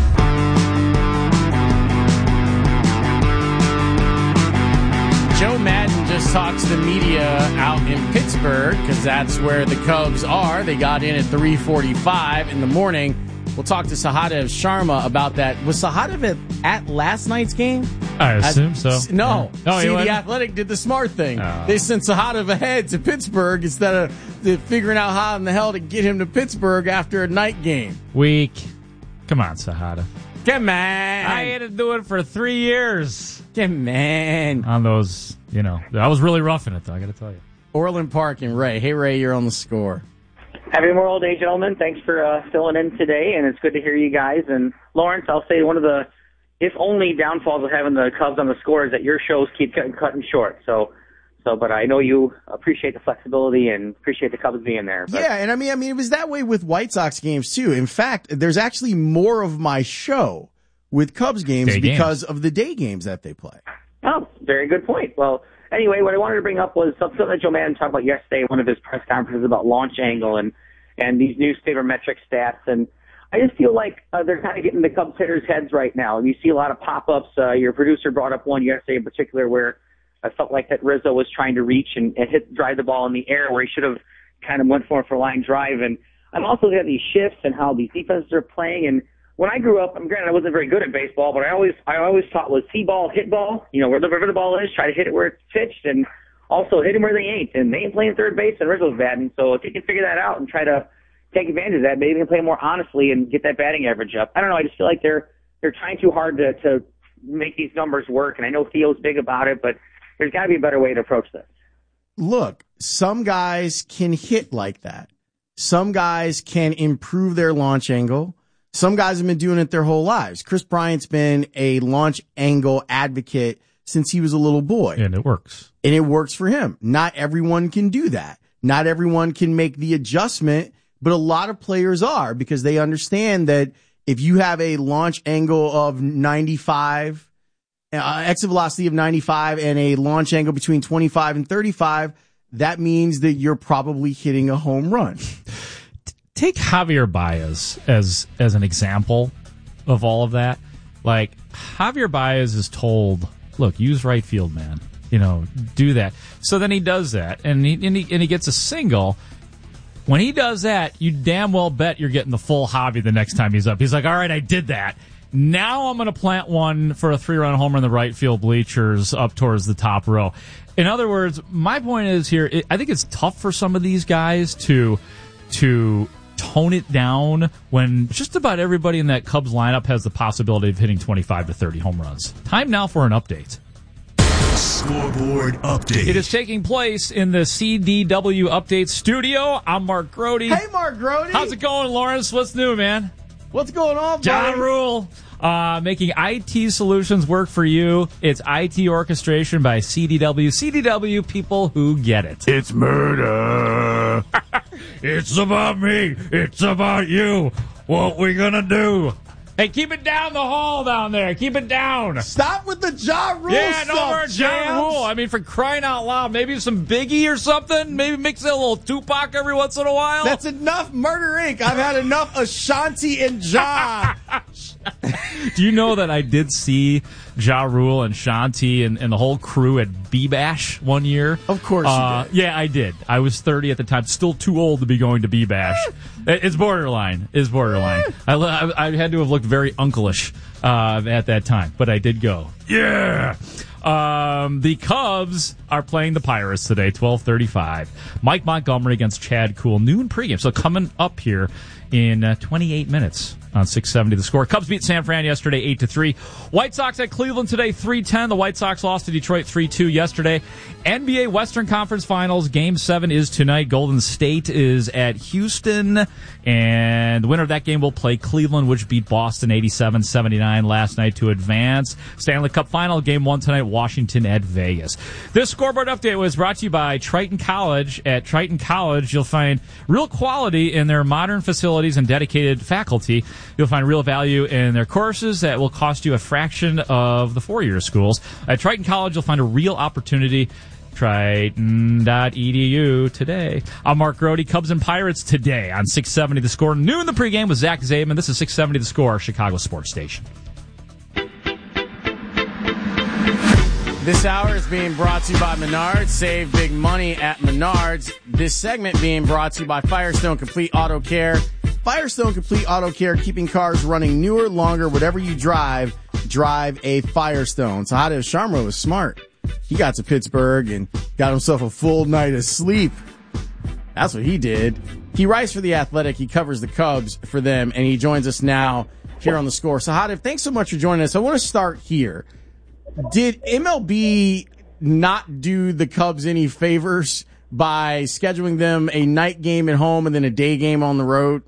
Joe Madden just talked to the media out in Pittsburgh because that's where the Cubs are. They got in at three forty-five in the morning. We'll talk to Sahadev Sharma about that. Was Sahadev at last night's game? I assume so. No. Yeah. Oh, See, the Athletic did the smart thing. Oh. They sent Sahadev ahead to Pittsburgh instead of the, figuring out how in the hell to get him to Pittsburgh after a night game. Weak. Come on, Sahadev. Come on. I had to do it for three years. Come on. On those, you know, I was really roughing it, though, I got to tell you. Orland Park and Ray. Hey, Ray, you're on the score. Happy Memorial Day, gentlemen. Thanks for uh, filling in today, and it's good to hear you guys. And Lawrence, I'll say one of the, if only, downfalls of having the Cubs on the score is that your shows keep cutting, cutting short. So, so, but I know you appreciate the flexibility and appreciate the Cubs being there. But. Yeah, and I mean, I mean, it was that way with White Sox games too. In fact, there's actually more of my show with Cubs games day because games. of the day games that they play. Oh, very good point. Well, anyway, what I wanted to bring up was something that Joe Madden talked about yesterday in one of his press conferences about launch angle and, and these new sabermetric stats. And I just feel like uh, they're kind of getting the Cubs hitters' heads right now. You see a lot of pop-ups. Uh, your producer brought up one yesterday in particular where I felt like that Rizzo was trying to reach and, and hit drive the ball in the air where he should have kind of went for it for line drive. And I'm also looking at these shifts and how these defenses are playing. And when I grew up, I'm granted I wasn't very good at baseball, but I always I always thought was see ball, hit ball. You know, wherever the ball is, try to hit it where it's pitched, and also hit them where they ain't. And they ain't playing third base, and Rizzo's batting. So if you can figure that out and try to take advantage of that, maybe they can play more honestly and get that batting average up. I don't know. I just feel like they're they're trying too hard to to make these numbers work. And I know Theo's big about it, but there's got to be a better way to approach this. Look, some guys can hit like that. Some guys can improve their launch angle. Some guys have been doing it their whole lives. Chris Bryant's been a launch angle advocate since he was a little boy. And it works. And it works for him. Not everyone can do that. Not everyone can make the adjustment, but a lot of players are because they understand that if you have a launch angle of ninety-five, uh, exit velocity of ninety-five and a launch angle between twenty-five and thirty-five, that means that you're probably hitting a home run. Take Javier Baez as as an example of all of that. Like, Javier Baez is told, look, use right field, man. You know, do that. So then he does that, and he, and he, and he gets a single. When he does that, you damn well bet you're getting the full Javi the next time he's up. He's like, all right, I did that. Now I'm going to plant one for a three-run homer in the right field bleachers up towards the top row. In other words, my point is here, it, I think it's tough for some of these guys to to tone it down when just about everybody in that Cubs lineup has the possibility of hitting twenty-five to thirty home runs. Time now for an update. Scoreboard update. It is taking place in the C D W Update studio. I'm Mark Grody. Hey, Mark Grody. How's it going, Lawrence? What's new, man? What's going on, buddy? Ja Rule. Uh, making I T solutions work for you. It's I T orchestration by C D W. C D W, people who get it. It's murder. It's about me. It's about you. What we gonna do? Hey, keep it down the hall down there. Keep it down. Stop with the Ja Rule Yeah, stuff, no more Ja Rule. I mean, for crying out loud, maybe some Biggie or something. Maybe mix in a little Tupac every once in a while. That's enough Murder Incorporated. I've had enough Ashanti and Ja. Do you know that I did see Ja Rule and Shanti and, and the whole crew at B-Bash one year? Of course uh, you did. Yeah, I did. I was thirty at the time. Still too old to be going to B-Bash. It's borderline. It's borderline. I, I, I had to have looked very uncle-ish uh, at that time, but I did go. Yeah! Um, the Cubs are playing the Pirates today, twelve thirty-five. Mike Montgomery against Chad Kuhl. Noon pregame. So coming up here in uh, twenty-eight minutes on six seventy The Score. Cubs beat San Fran yesterday eight to three. White Sox at Cleveland today three ten. The White Sox lost to Detroit three two yesterday. N B A Western Conference Finals game seven is tonight. Golden State is at Houston, and the winner of that game will play Cleveland, which beat Boston eighty-seven seventy-nine last night to advance. Stanley Cup Final game one tonight, Washington at Vegas. This scoreboard update was brought to you by Triton College. At Triton College, you'll find real quality in their modern facilities and dedicated faculty. You'll find real value in their courses that will cost you a fraction of the four-year schools. At Triton College, you'll find a real opportunity Triton dot E D U today. I'm Mark Grody. Cubs and Pirates today on six seventy The Score. Noon the pregame with Zach Zaidman. This is six seventy The Score, Chicago sports station. This hour is being brought to you by Menards. Save big money at Menards. This segment being brought to you by Firestone Complete Auto Care. Firestone Complete Auto Care, keeping cars running newer, longer, whatever you drive, drive a Firestone. So Sahadev Sharma was smart. He got to Pittsburgh and got himself a full night of sleep. That's what he did. He writes for The Athletic. He covers the Cubs for them, and he joins us now here on The Score. Sahadev, thanks so much for joining us. I want to start here. Did M L B not do the Cubs any favors by scheduling them a night game at home and then a day game on the road?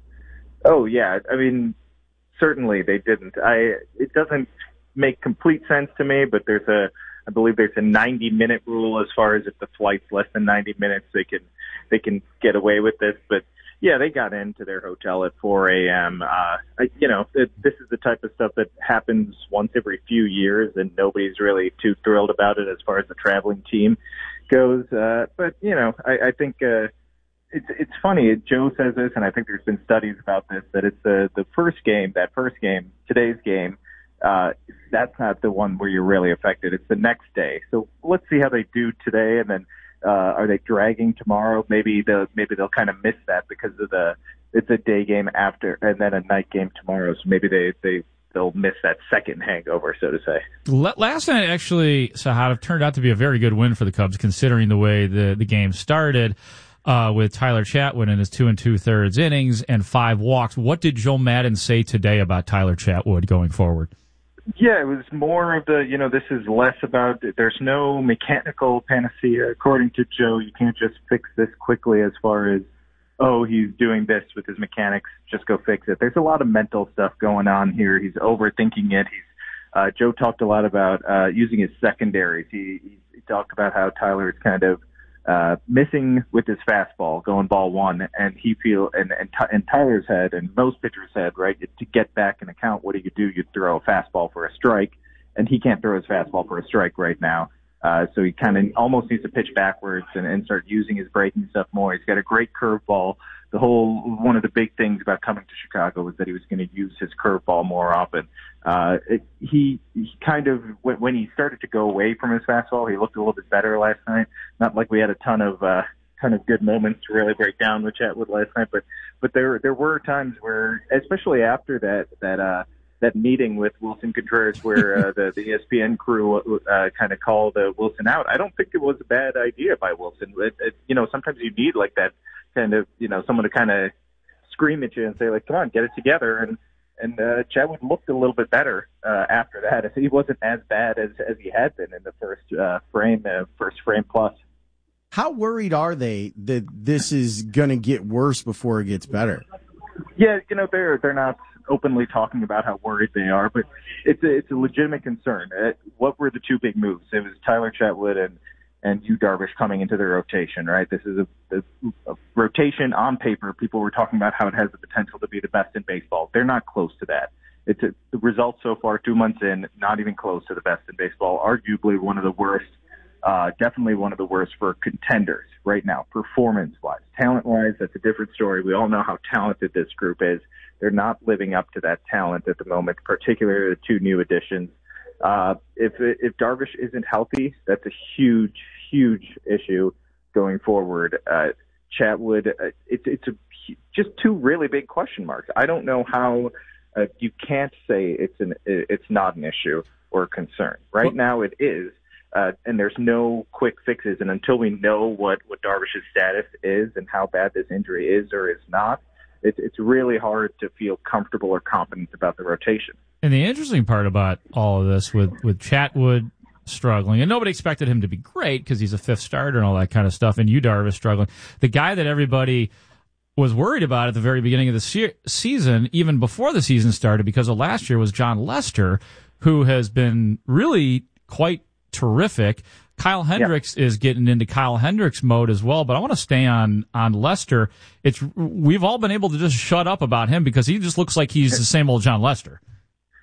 Oh, yeah. I mean, certainly they didn't. I It doesn't make complete sense to me, but there's a I believe there's a ninety minute rule as far as if the flight's less than ninety minutes, they can they can get away with this. But yeah, they got into their hotel at four a.m. Uh, I, you know, it, this is the type of stuff that happens once every few years, and nobody's really too thrilled about it as far as the traveling team goes. Uh, but you know, I, I think uh, it's it's funny. Joe says this, and I think there's been studies about this, that it's the the first game, that first game, today's game. Uh, that's not the one where you're really affected. It's the next day. So let's see how they do today, and then uh, are they dragging tomorrow? Maybe they'll maybe they'll kind of miss that because of the it's a day game after, and then a night game tomorrow. So maybe they they they'll miss that second hangover, so to say. Last night, actually, Sahadev, turned out to be a very good win for the Cubs, considering the way the the game started. Uh, with Tyler Chatwood in his two and two thirds innings and five walks. What did Joe Maddon say today about Tyler Chatwood going forward? Yeah, it was more of the, you know, this is less about, there's no mechanical panacea. According to Joe, you can't just fix this quickly as far as, oh, he's doing this with his mechanics, just go fix it. There's a lot of mental stuff going on here. He's overthinking it. He's, uh, Joe talked a lot about, uh, using his secondaries. He, he, he talked about how Tyler is kind of, uh, missing with his fastball, going ball one, and he feel, and, and, and Tyler's head and most pitchers' head, right, to get back in account, what do you do? You throw a fastball for a strike, and he can't throw his fastball for a strike right now. Uh, so he kind of almost needs to pitch backwards and, and start using his breaking stuff more. He's got a great curveball. The whole, one of the big things about coming to Chicago was that he was going to use his curveball more often. Uh, it, he, he kind of, when, when he started to go away from his fastball, he looked a little bit better last night. Not like we had a ton of, uh, ton of good moments to really break down with Chatwood last night, but, but there, there were times where, especially after that, that, uh, that meeting with Wilson Contreras where uh, the, the E S P N crew uh, kind of called uh, Wilson out. I don't think it was a bad idea by Wilson. It, it, you know, sometimes you need like that kind of, you know, someone to kind of scream at you and say, like, come on, get it together. And and uh, Chatwood looked a little bit better uh, after that. He wasn't as bad as, as he had been in the first uh, frame, uh, first frame plus. How worried are they that this is going to get worse before it gets better? Yeah, you know, they're they're not openly talking about how worried they are, but it's a, it's a legitimate concern. Uh, what were the two big moves? It was Tyler Chatwood and and Yu Darvish coming into the rotation, right? This is a, a, a rotation on paper. People were talking about how it has the potential to be the best in baseball. They're not close to that. It's a, the results so far, two months in, not even close to the best in baseball. Arguably one of the worst, uh, definitely one of the worst for contenders right now, performance-wise. Talent-wise, that's a different story. We all know how talented this group is. They're not living up to that talent at the moment, particularly the two new additions. Uh, if if Darvish isn't healthy, that's a huge, huge issue going forward. Uh, Chatwood, uh, it's it's a, just two really big question marks. I don't know how uh, you can't say it's an it's not an issue or a concern. Right well, now it is, uh, and there's no quick fixes. And until we know what what Darvish's status is and how bad this injury is or is not, it's it's really hard to feel comfortable or confident about the rotation. And the interesting part about all of this with, with Chatwood struggling, and nobody expected him to be great because he's a fifth starter and all that kind of stuff, and Yu Darvish struggling. The guy that everybody was worried about at the very beginning of the se- season, even before the season started because of last year, was John Lester, who has been really quite terrific. Kyle Hendricks yeah. is getting into Kyle Hendricks mode as well, but I want to stay on, on Lester. It's, we've all been able to just shut up about him because he just looks like he's the same old John Lester.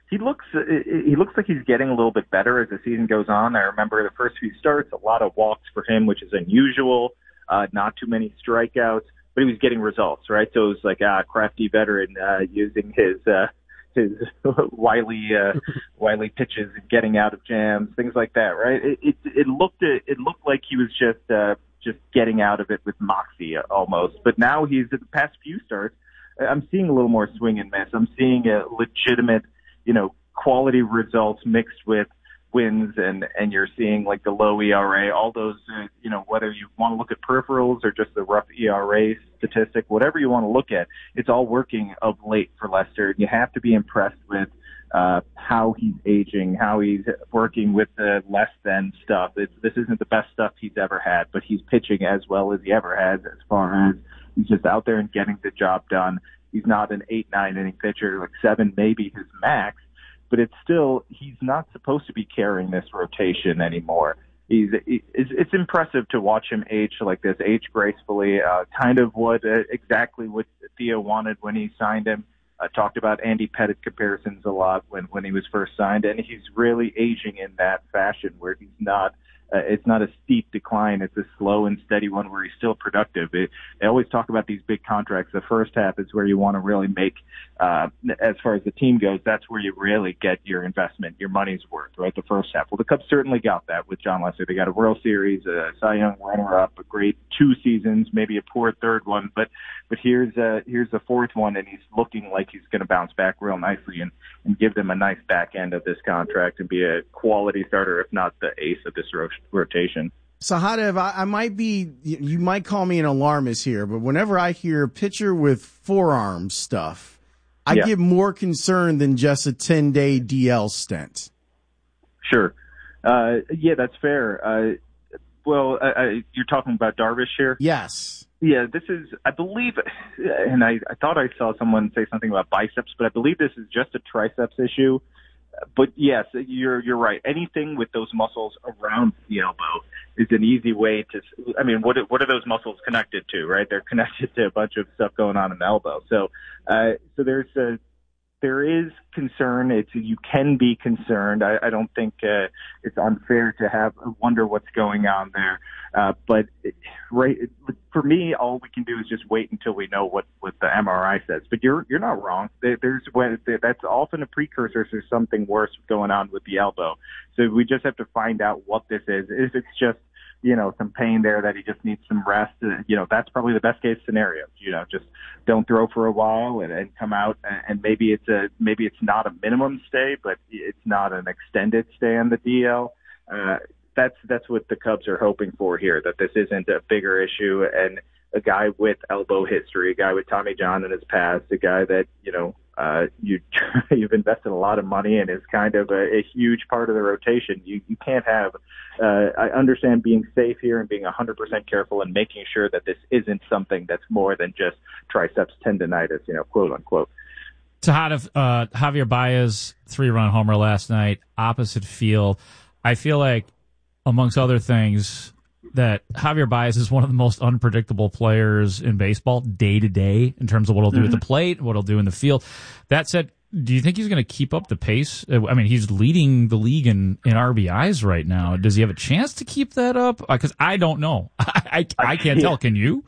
he looks he looks like he's getting a little bit better as the season goes on. I remember the first few starts, a lot of walks for him, which is unusual. Uh, not too many strikeouts, but he was getting results, right? So it was like ah, crafty veteran uh, using his uh, his wily uh, wily pitches and getting out of jams, things like that, right? It it, it looked it looked like he was just uh, just getting out of it with moxie almost. But now he's in the past few starts, I'm seeing a little more swing and miss. I'm seeing a legitimate, you know, quality results mixed with wins, and and you're seeing like the low E R A, all those, uh, you know, whether you want to look at peripherals or just the rough E R A statistic, whatever you want to look at, it's all working of late for Lester. You have to be impressed with uh, how he's aging, how he's working with the less than stuff. It's, this isn't the best stuff he's ever had, but he's pitching as well as he ever has as far as he's just out there and getting the job done. He's not an eight, nine inning pitcher, like seven, maybe his max, but it's still, he's not supposed to be carrying this rotation anymore. He's, it's, it's impressive to watch him age like this, age gracefully, uh, kind of what, uh, exactly what Theo wanted when he signed him. I uh, talked about Andy Pettitte comparisons a lot when, when he was first signed, and he's really aging in that fashion where he's not, Uh, it's not a steep decline. It's a slow and steady one where he's still productive. It, they always talk about these big contracts. The first half is where you want to really make, uh, as far as the team goes, that's where you really get your investment, your money's worth, right? The first half. Well, the Cubs certainly got that with John Lester. They got a World Series, a Cy Young runner-up, a great two seasons, maybe a poor third one, but but here's uh, here's the fourth one, and he's looking like he's going to bounce back real nicely and, and give them a nice back end of this contract and be a quality starter, if not the ace of this ro- rotation. Sahadev, I, I might be, you might call me an alarmist here, but whenever I hear pitcher with forearm stuff, I yeah. get more concerned than just a ten-day D L stint. Sure. Uh, yeah, that's fair. Uh, well, uh, uh, you're talking about Darvish here? Yes. Yeah, this is, I believe, and I, I thought I saw someone say something about biceps, but I believe this is just a triceps issue. But yes, you're you're right. Anything with those muscles around the elbow is an easy way to. I mean, what what are those muscles connected to? Right, they're connected to a bunch of stuff going on in the elbow. So, uh, so there's a there is concern. It's you can be concerned. I, I don't think uh, it's unfair to have wonder what's going on there. Uh, but it, right for me, all we can do is just wait until we know what, what the M R I says. But you're you're not wrong. There, there's that's often a precursor to something worse going on with the elbow. So we just have to find out what this is. If it's just you know some pain there that he just needs some rest, you know that's probably the best case scenario. You know, just don't throw for a while and, and come out, and, and maybe it's a maybe it's not a minimum stay, but it's not an extended stay on the D L. Uh, That's that's what the Cubs are hoping for here, that this isn't a bigger issue, and a guy with elbow history, a guy with Tommy John in his past, a guy that, you know, uh, you, you've invested a lot of money in is kind of a, a huge part of the rotation. You, you can't have, uh, I understand being safe here and being one hundred percent careful and making sure that this isn't something that's more than just triceps tendonitis, you know, quote unquote. Sahadev, uh, Javier Baez, three-run homer last night, opposite field. I feel like, amongst other things, that Javier Baez is one of the most unpredictable players in baseball day to day in terms of what he'll do mm-hmm. at the plate, what he'll do in the field. That said, do you think he's going to keep up the pace? I mean, he's leading the league in, in R B Is right now. Does he have a chance to keep that up? Because I don't know. I, I, I can't yeah. tell. Can you?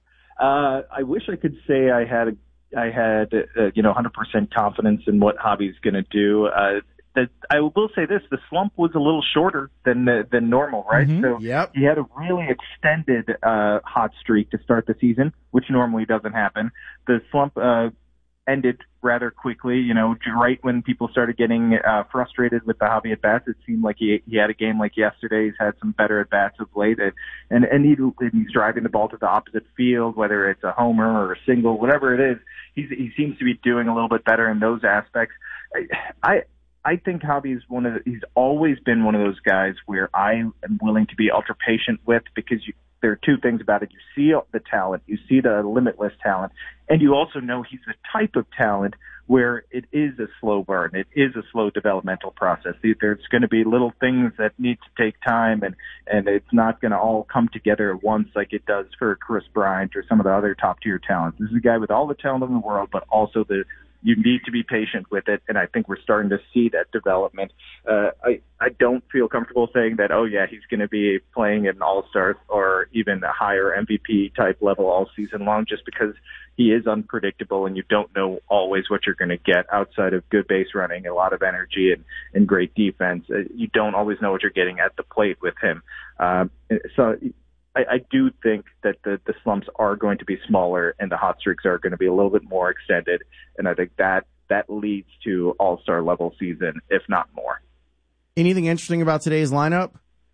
Uh, I wish I could say I had, a, I had, uh, you know, one hundred percent confidence in what Javi's going to do. Uh, That I will say this: the slump was a little shorter than than normal, right? Mm-hmm. So yep. he had a really extended uh, hot streak to start the season, which normally doesn't happen. The slump uh, ended rather quickly. You know, right when people started getting uh, frustrated with the Javi at bats, it seemed like he he had a game like yesterday. He's had some better at bats of late, and and, and, he, and he's driving the ball to the opposite field, whether it's a homer or a single, whatever it is. He's he seems to be doing a little bit better in those aspects. I. I I think Javi's one of the, he's always been one of those guys where I am willing to be ultra patient with, because you, there are two things about it. You see the talent, you see the limitless talent, and you also know he's the type of talent where it is a slow burn. It is a slow developmental process. There's going to be little things that need to take time, and, and it's not going to all come together at once like it does for Chris Bryant or some of the other top tier talents. This is a guy with all the talent in the world, but also the you need to be patient with it, and I think we're starting to see that development. Uh, I I don't feel comfortable saying that, oh yeah, he's going to be playing at an All-Star or even a higher M V P type level all season long, just because he is unpredictable and you don't know always what you're going to get outside of good base running, a lot of energy, and, and great defense. You don't always know what you're getting at the plate with him. Um, so I, I do think that the, the slumps are going to be smaller and the hot streaks are going to be a little bit more extended. And I think that that leads to all-star level season, if not more. Anything interesting about today's lineup?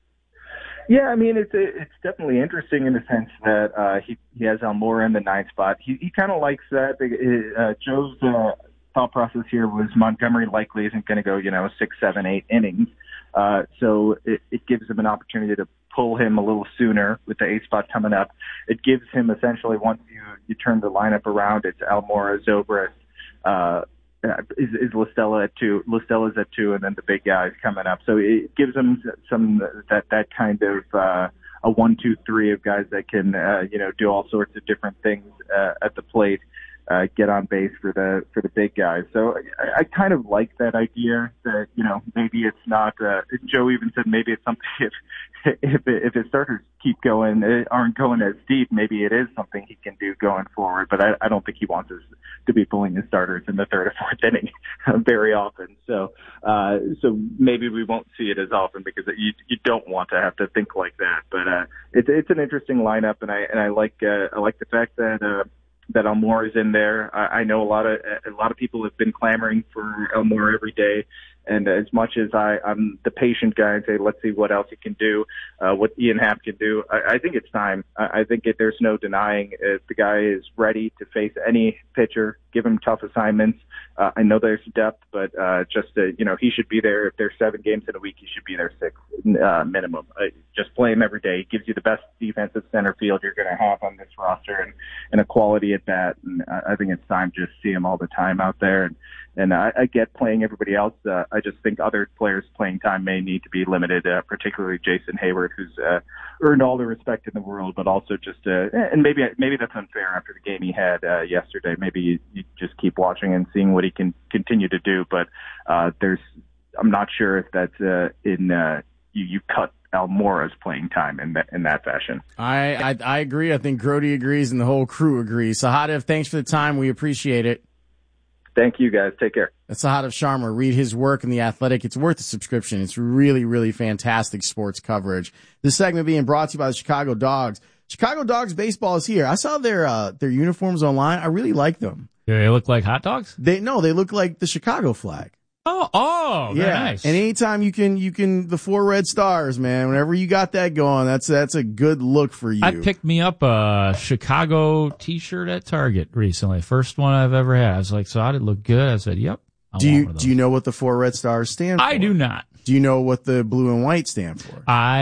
Yeah, I mean, it's it's definitely interesting in the sense that uh, he he has Almora in the ninth spot. He he kind of likes that. Uh, Joe's uh, thought process here was Montgomery likely isn't going to go, you know, six, seven, eight innings. Uh, so it, it gives him an opportunity to pull him a little sooner with the eighth spot coming up. It gives him essentially, once you, you turn the lineup around, it's Almora, Zobrist, uh, is, is Listella at two, Listella's at two, and then the big guys coming up. So it gives him some, that, that kind of, uh, a one, two, three of guys that can, uh, you know, do all sorts of different things, uh, at the plate. Uh, get on base for the for the big guys. So I, I kind of like that idea that, you know, maybe it's not. Uh, Joe even said maybe it's something if if if his starters keep going aren't going as deep, maybe it is something he can do going forward. But I, I don't think he wants us to be pulling his starters in the third or fourth inning very often. So uh, so maybe we won't see it as often because you you don't want to have to think like that. But uh, it's it's an interesting lineup, and I and I like uh, I like the fact that. Uh, that Almora is in there. I, I know a lot of a lot of people have been clamoring for Almora every day, and as much as I, I'm the patient guy and say, let's see what else he can do, uh, what Ian Happ can do, I, I think it's time. I, I think it, there's no denying if the guy is ready to face any pitcher, give him tough assignments. Uh, I know there's depth, but uh, just uh, you know, he should be there. If there's seven games in a week, he should be there six uh, minimum. Uh, just play him every day. He gives you the best defensive center field you're going to have on this roster, and, and a quality at bat. And I, I think it's time to just see him all the time out there. And and I, I get playing everybody else. Uh, I just think other players' playing time may need to be limited, uh, particularly Jason Hayward, who's uh, earned all the respect in the world, but also just uh, and maybe maybe that's unfair after the game he had uh, yesterday. Maybe you, you just keep watching and seeing what he can continue to do. But uh, there's I'm not sure if that's uh, in uh, you, you cut Almora's playing time in that in that fashion. I, I I agree. I think Grody agrees, and the whole crew agrees. Sahadev, thanks for the time. We appreciate it. Thank you, guys. Take care. That's Sahadev Sharma. Read his work in The Athletic. It's worth a subscription. It's really, really fantastic sports coverage. This segment being brought to you by the Chicago Dogs. Chicago Dogs baseball is here. I saw their uh, their uniforms online. I really like them. Do they look like hot dogs? They no, they look like the Chicago flag. Oh, oh, very yeah. nice. And anytime you can, you can, the four red stars, man, whenever you got that going, that's, that's a good look for you. I picked me up a Chicago t-shirt at Target recently. First one I've ever had. I was like, so I did look good. I said, yep. I do want you, one of those. do you know what the four red stars stand for? I do not. Do you know what the blue and white stand for?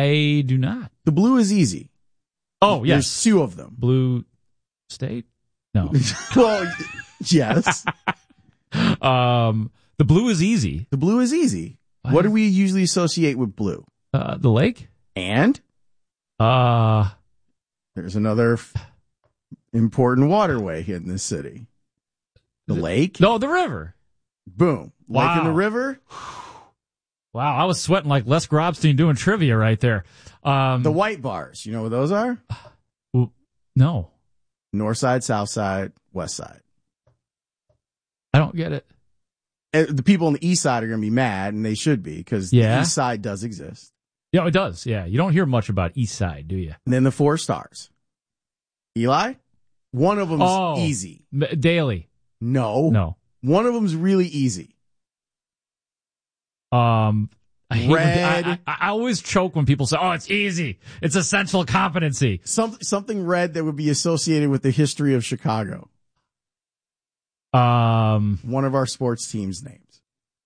I do not. The blue is easy. Oh, yes. There's two of them. Blue State? No. Well, yes. um, The blue is easy. The blue is easy. What, what do we usually associate with blue? Uh, the lake. And? Uh, there's another f- important waterway in this city. The, the lake? No, the river. Boom. Wow. Lake and the river? Wow, I was sweating like Les Grobstein doing trivia right there. Um, the white bars. You know what those are? No. North side, south side, west side. I don't get it. The people on the east side are going to be mad, and they should be, because yeah. the east side does exist. Yeah, it does. Yeah, you don't hear much about east side, do you? And then the four stars. Eli? One of them's oh, easy. Daily. No. No. One of them's really easy. Um, I hate red. When, I, I, I always choke when people say, oh, it's easy. It's essential competency. Some, something red that would be associated with the history of Chicago. Um, one of our sports teams' names.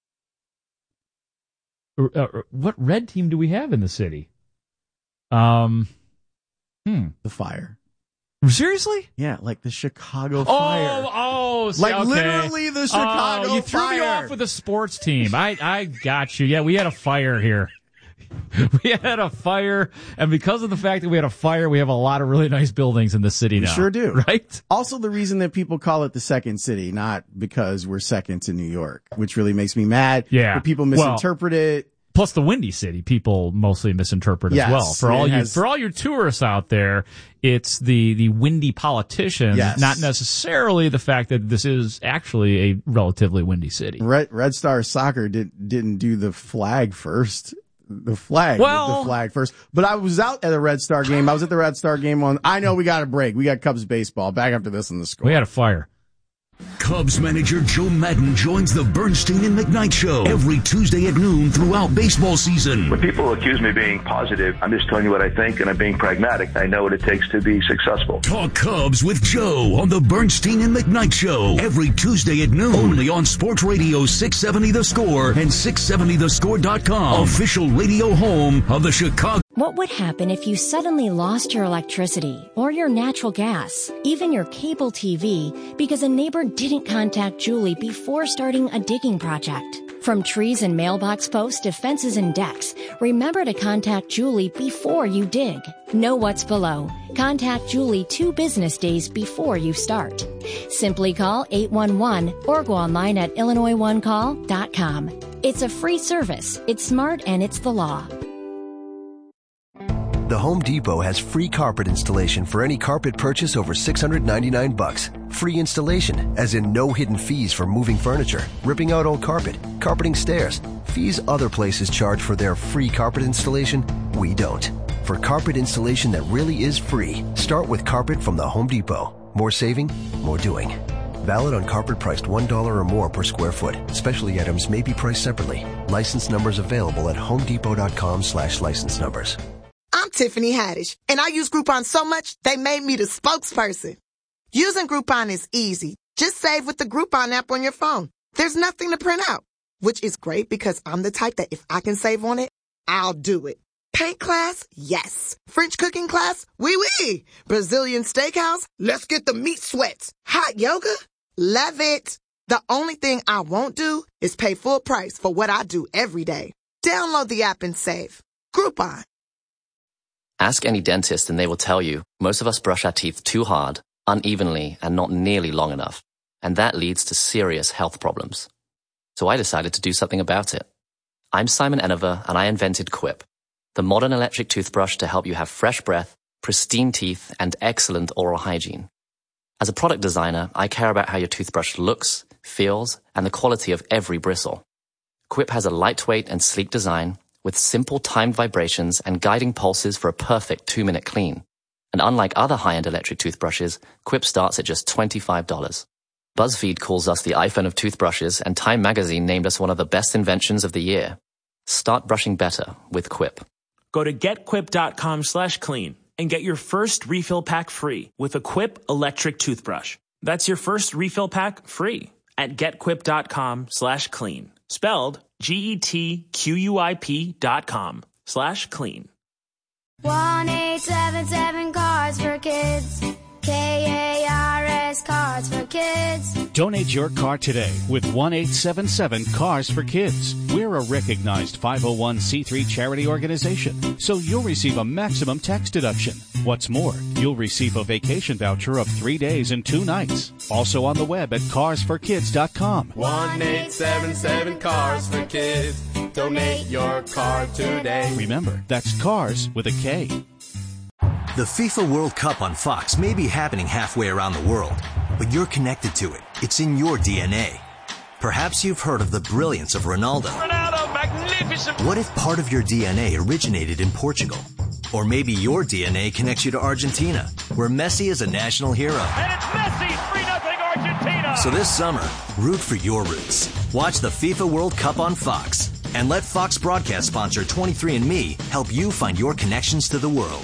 Uh, what red team do we have in the city? Um, hmm. The Fire. Seriously? Yeah, like the Chicago Fire. Oh, oh, see, like okay. literally the Chicago oh, you threw Fire. me off with a sports team. I, I got you. Yeah, we had a fire here. We had a fire, and because of the fact that we had a fire, we have a lot of really nice buildings in the city We now. sure do. Right? Also, the reason that people call it the second city, not because we're second to New York, which really makes me mad. Yeah. But people Well, misinterpret it. Plus the Windy City, people mostly misinterpret Yes, as well. For all it you has- for all your tourists out there, it's the the windy politicians, Yes. not necessarily the fact that this is actually a relatively windy city. Red Red Star Soccer did, didn't do the flag first. The flag, Well- did the flag first. But I was out at a Red Star game. I was at the Red Star game on. I know we got a break. We got Cubs baseball. Back after this in the score. We had a fire. Cubs manager Joe Madden joins the Bernstein and McKnight Show every Tuesday at noon throughout baseball season. When people accuse me of being positive, I'm just telling you what I think, and I'm being pragmatic. I know what it takes to be successful. Talk Cubs with Joe on the Bernstein and McKnight Show every Tuesday at noon, only on Sports Radio six seventy The Score and six seventy the score dot com, official radio home of the Chicago. What would happen if you suddenly lost your electricity or your natural gas, even your cable T V, because a neighbor didn't contact Julie before starting a digging project? From trees and mailbox posts to fences and decks, remember to contact Julie before you dig. Know what's below. Contact Julie two business days before you start. Simply call eight one one or go online at illinois one call dot com. It's a free service, it's smart, and it's the law. The Home Depot has free carpet installation for any carpet purchase over six hundred ninety-nine bucks. Free installation, as in no hidden fees for moving furniture, ripping out old carpet, carpeting stairs. Fees other places charge for their free carpet installation, we don't. For carpet installation that really is free, start with carpet from the Home Depot. More saving, more doing. Valid on carpet priced one dollar or more per square foot. Specialty items may be priced separately. License numbers available at homedepot.com slash license numbers. I'm Tiffany Haddish, and I use Groupon so much, they made me the spokesperson. Using Groupon is easy. Just save with the Groupon app on your phone. There's nothing to print out, which is great because I'm the type that if I can save on it, I'll do it. Paint class? Yes. French cooking class? Oui, oui. Brazilian steakhouse? Let's get the meat sweats. Hot yoga? Love it. The only thing I won't do is pay full price for what I do every day. Download the app and save. Groupon. Ask any dentist and they will tell you most of us brush our teeth too hard, unevenly, and not nearly long enough. And that leads to serious health problems. So I decided to do something about it. I'm Simon Enever, and I invented Quip, the modern electric toothbrush to help you have fresh breath, pristine teeth, and excellent oral hygiene. As a product designer, I care about how your toothbrush looks, feels, and the quality of every bristle. Quip has a lightweight and sleek design with simple timed vibrations and guiding pulses for a perfect two-minute clean. And unlike other high-end electric toothbrushes, Quip starts at just twenty-five dollars. BuzzFeed calls us the iPhone of toothbrushes, and Time Magazine named us one of the best inventions of the year. Start brushing better with Quip. Go to getquip.com slash clean and get your first refill pack free with a Quip electric toothbrush. That's your first refill pack free at getquip.com slash clean. Spelled G-E-T-Q-U-I-P dot com slash clean. one eight seven seven Cars for Kids. K A R S Cars for Kids. Donate your car today with one eight seven seven Cars for Kids. We're a recognized five oh one c three charity organization, so you'll receive a maximum tax deduction. What's more, you'll receive a vacation voucher of three days and two nights. Also on the web at cars for kids dot com. one eight seven seven Cars for Kids. Donate your car today. Remember, that's Cars with a K. The FIFA World Cup on Fox may be happening halfway around the world, but you're connected to it. It's in your D N A. Perhaps you've heard of the brilliance of Ronaldo. Ronaldo, magnificent. What if part of your D N A originated in Portugal? Or maybe your D N A connects you to Argentina, where Messi is a national hero. And it's Messi, three nothing Argentina. So this summer, root for your roots. Watch the FIFA World Cup on Fox. And let Fox broadcast sponsor twenty-three and me help you find your connections to the world.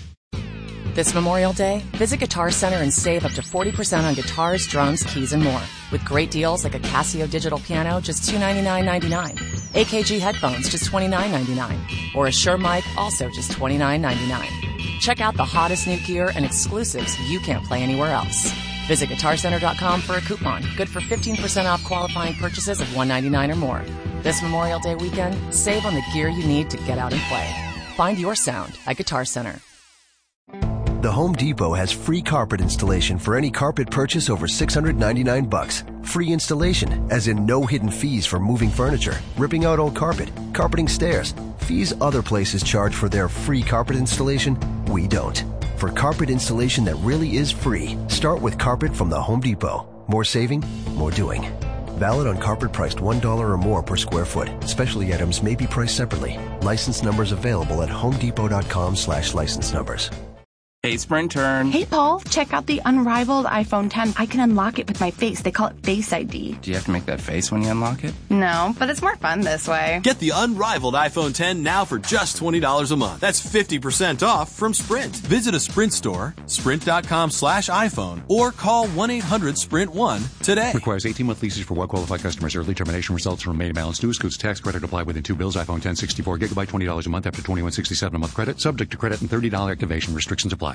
This Memorial Day, visit Guitar Center and save up to forty percent on guitars, drums, keys, and more. With great deals like a Casio digital piano, just two ninety-nine ninety-nine. A K G headphones, just twenty-nine ninety-nine. Or a Shure mic, also just twenty-nine ninety-nine. Check out the hottest new gear and exclusives you can't play anywhere else. Visit guitar center dot com for a coupon, good for fifteen percent off qualifying purchases of one ninety-nine or more. This Memorial Day weekend, save on the gear you need to get out and play. Find your sound at Guitar Center. The Home Depot has free carpet installation for any carpet purchase over six hundred ninety-nine bucks. Free installation, as in no hidden fees for moving furniture, ripping out old carpet, carpeting stairs. Fees other places charge for their free carpet installation, we don't. For carpet installation that really is free, start with carpet from the Home Depot. More saving, more doing. Valid on carpet priced one dollar or more per square foot. Specialty items may be priced separately. License numbers available at homedepot.com slash license numbers. Hey, Sprintern. Hey, Paul. Check out the unrivaled iPhone ten. I can unlock it with my face. They call it Face I D. Do you have to make that face when you unlock it? No, but it's more fun this way. Get the unrivaled iPhone ten now for just twenty dollars a month. That's fifty percent off from Sprint. Visit a Sprint store, sprint.com slash iPhone, or call one eight hundred sprint one today. Requires eighteen-month leases for well-qualified customers. Early termination results from May balance due. Scoots tax credit applied within two bills. iPhone ten sixty-four gigabyte, twenty dollars a month after twenty-one sixty-seven a month credit. Subject to credit and thirty dollars activation. Restrictions apply.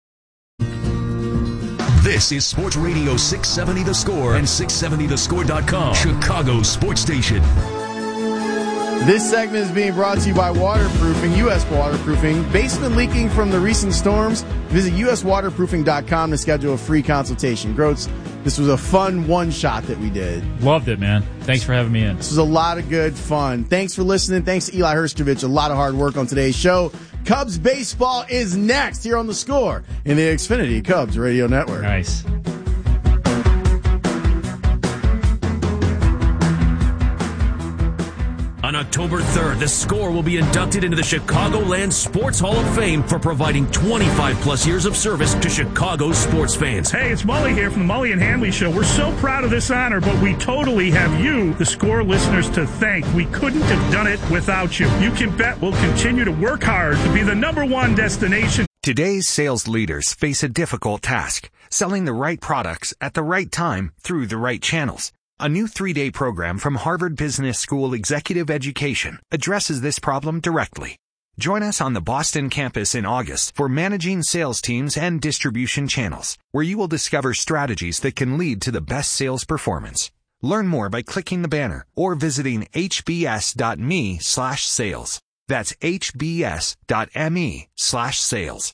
This is Sports Radio six seventy The Score and six seventy the score dot com, Chicago Sports Station. This segment is being brought to you by Waterproofing, U S Waterproofing. Basement leaking from the recent storms? Visit U S waterproofing dot com to schedule a free consultation. Groats, this was a fun one-shot that we did. Loved it, man. Thanks for having me in. This was a lot of good fun. Thanks for listening. Thanks to Eli Herskovich. A lot of hard work on today's show. Cubs baseball is next here on The Score in the Xfinity Cubs Radio Network. Nice. On October third, The Score will be inducted into the Chicagoland Sports Hall of Fame for providing twenty-five plus years of service to Chicago sports fans. Hey, it's Mully here from the Mully and Hanley Show. We're so proud of this honor, but we totally have you, the Score listeners, to thank. We couldn't have done it without you. You can bet we'll continue to work hard to be the number one destination. Today's sales leaders face a difficult task, selling the right products at the right time through the right channels. A new three-day program from Harvard Business School Executive Education addresses this problem directly. Join us on the Boston campus in August for Managing Sales Teams and Distribution Channels, where you will discover strategies that can lead to the best sales performance. Learn more by clicking the banner or visiting hbs.me slash sales. That's hbs.me slash sales.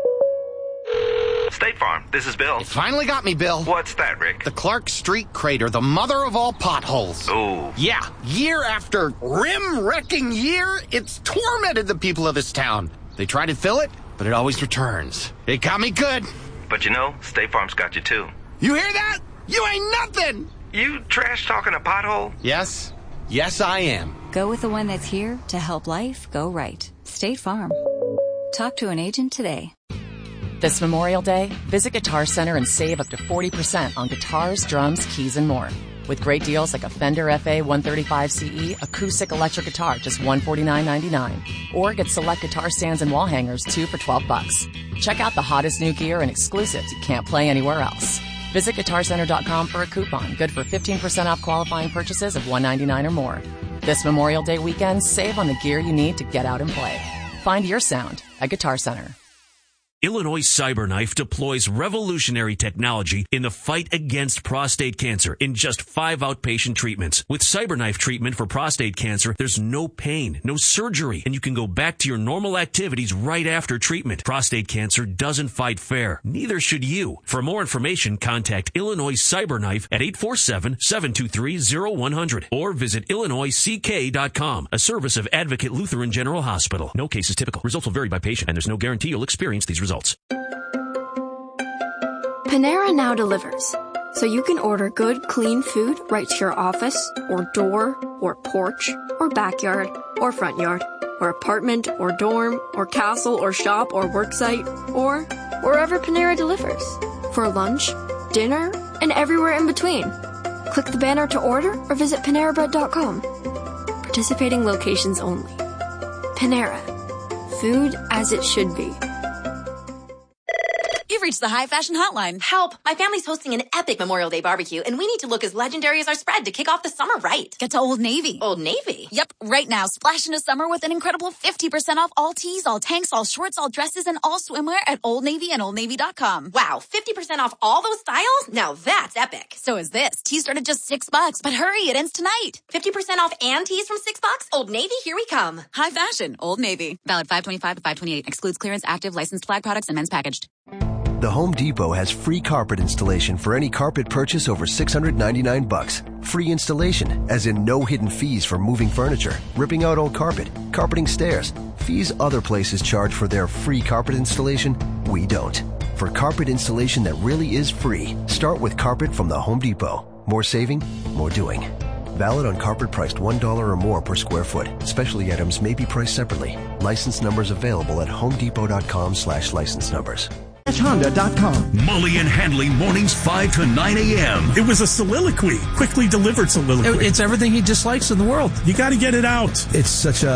State Farm, this is Bill. It finally got me, Bill. What's that, Rick? The Clark Street crater, the mother of all potholes. Oh. Yeah, year after rim-wrecking year, it's tormented the people of this town. They try to fill it, but it always returns. It got me good. But you know, State Farm's got you too. You hear that? You ain't nothing! You trash talking a pothole? Yes. Yes, I am. Go with the one that's here to help life go right. State Farm. Talk to an agent today. This Memorial Day, visit Guitar Center and save up to forty percent on guitars, drums, keys, and more. With great deals like a Fender F A one thirty-five C E acoustic electric guitar, just one forty-nine ninety-nine. Or get select guitar stands and wall hangers, two for twelve bucks. Check out the hottest new gear and exclusives you can't play anywhere else. Visit guitar center dot com for a coupon, good for fifteen percent off qualifying purchases of one ninety-nine or more. This Memorial Day weekend, save on the gear you need to get out and play. Find your sound at Guitar Center. Illinois CyberKnife deploys revolutionary technology in the fight against prostate cancer in just five outpatient treatments. With CyberKnife treatment for prostate cancer, there's no pain, no surgery, and you can go back to your normal activities right after treatment. Prostate cancer doesn't fight fair. Neither should you. For more information, contact Illinois CyberKnife at eight four seven, seven two three, zero one zero zero or visit illinois c k dot com, a service of Advocate Lutheran General Hospital. No case is typical. Results will vary by patient, and there's no guarantee you'll experience these results. Panera now delivers, so you can order good, clean food right to your office, or door, or porch, or backyard, or front yard, or apartment, or dorm, or castle, or shop, or worksite, or wherever Panera delivers. For lunch, dinner, and everywhere in between. Click the banner to order or visit panera bread dot com. Participating locations only. Panera. Food as it should be. reached the High Fashion Hotline. Help! My family's hosting an epic Memorial Day barbecue, and we need to look as legendary as our spread to kick off the summer right. Get to Old Navy. Old Navy? Yep, right now. Splash into summer with an incredible fifty percent off all tees, all tanks, all shorts, all dresses, and all swimwear at Old Navy and old navy dot com. Wow, fifty percent off all those styles? Now that's epic. So is this. Tees start at just six bucks, but hurry, it ends tonight. fifty percent off and tees from six bucks? Old Navy, here we come. High fashion, Old Navy. Valid five twenty-five to five twenty-eight. Excludes clearance, active, licensed flag products, and men's packaged. The Home Depot has free carpet installation for any carpet purchase over six hundred ninety-nine bucks. Free installation, as in no hidden fees for moving furniture, ripping out old carpet, carpeting stairs. Fees other places charge for their free carpet installation, we don't. For carpet installation that really is free, start with carpet from the Home Depot. More saving, more doing. Valid on carpet priced one dollar or more per square foot. Specialty items may be priced separately. License numbers available at homedepot.com slash license numbers. Honda dot com. Mully and Hanley mornings five to nine a.m. It was a soliloquy, quickly delivered soliloquy. It's everything he dislikes in the world. You got to get it out. It's such a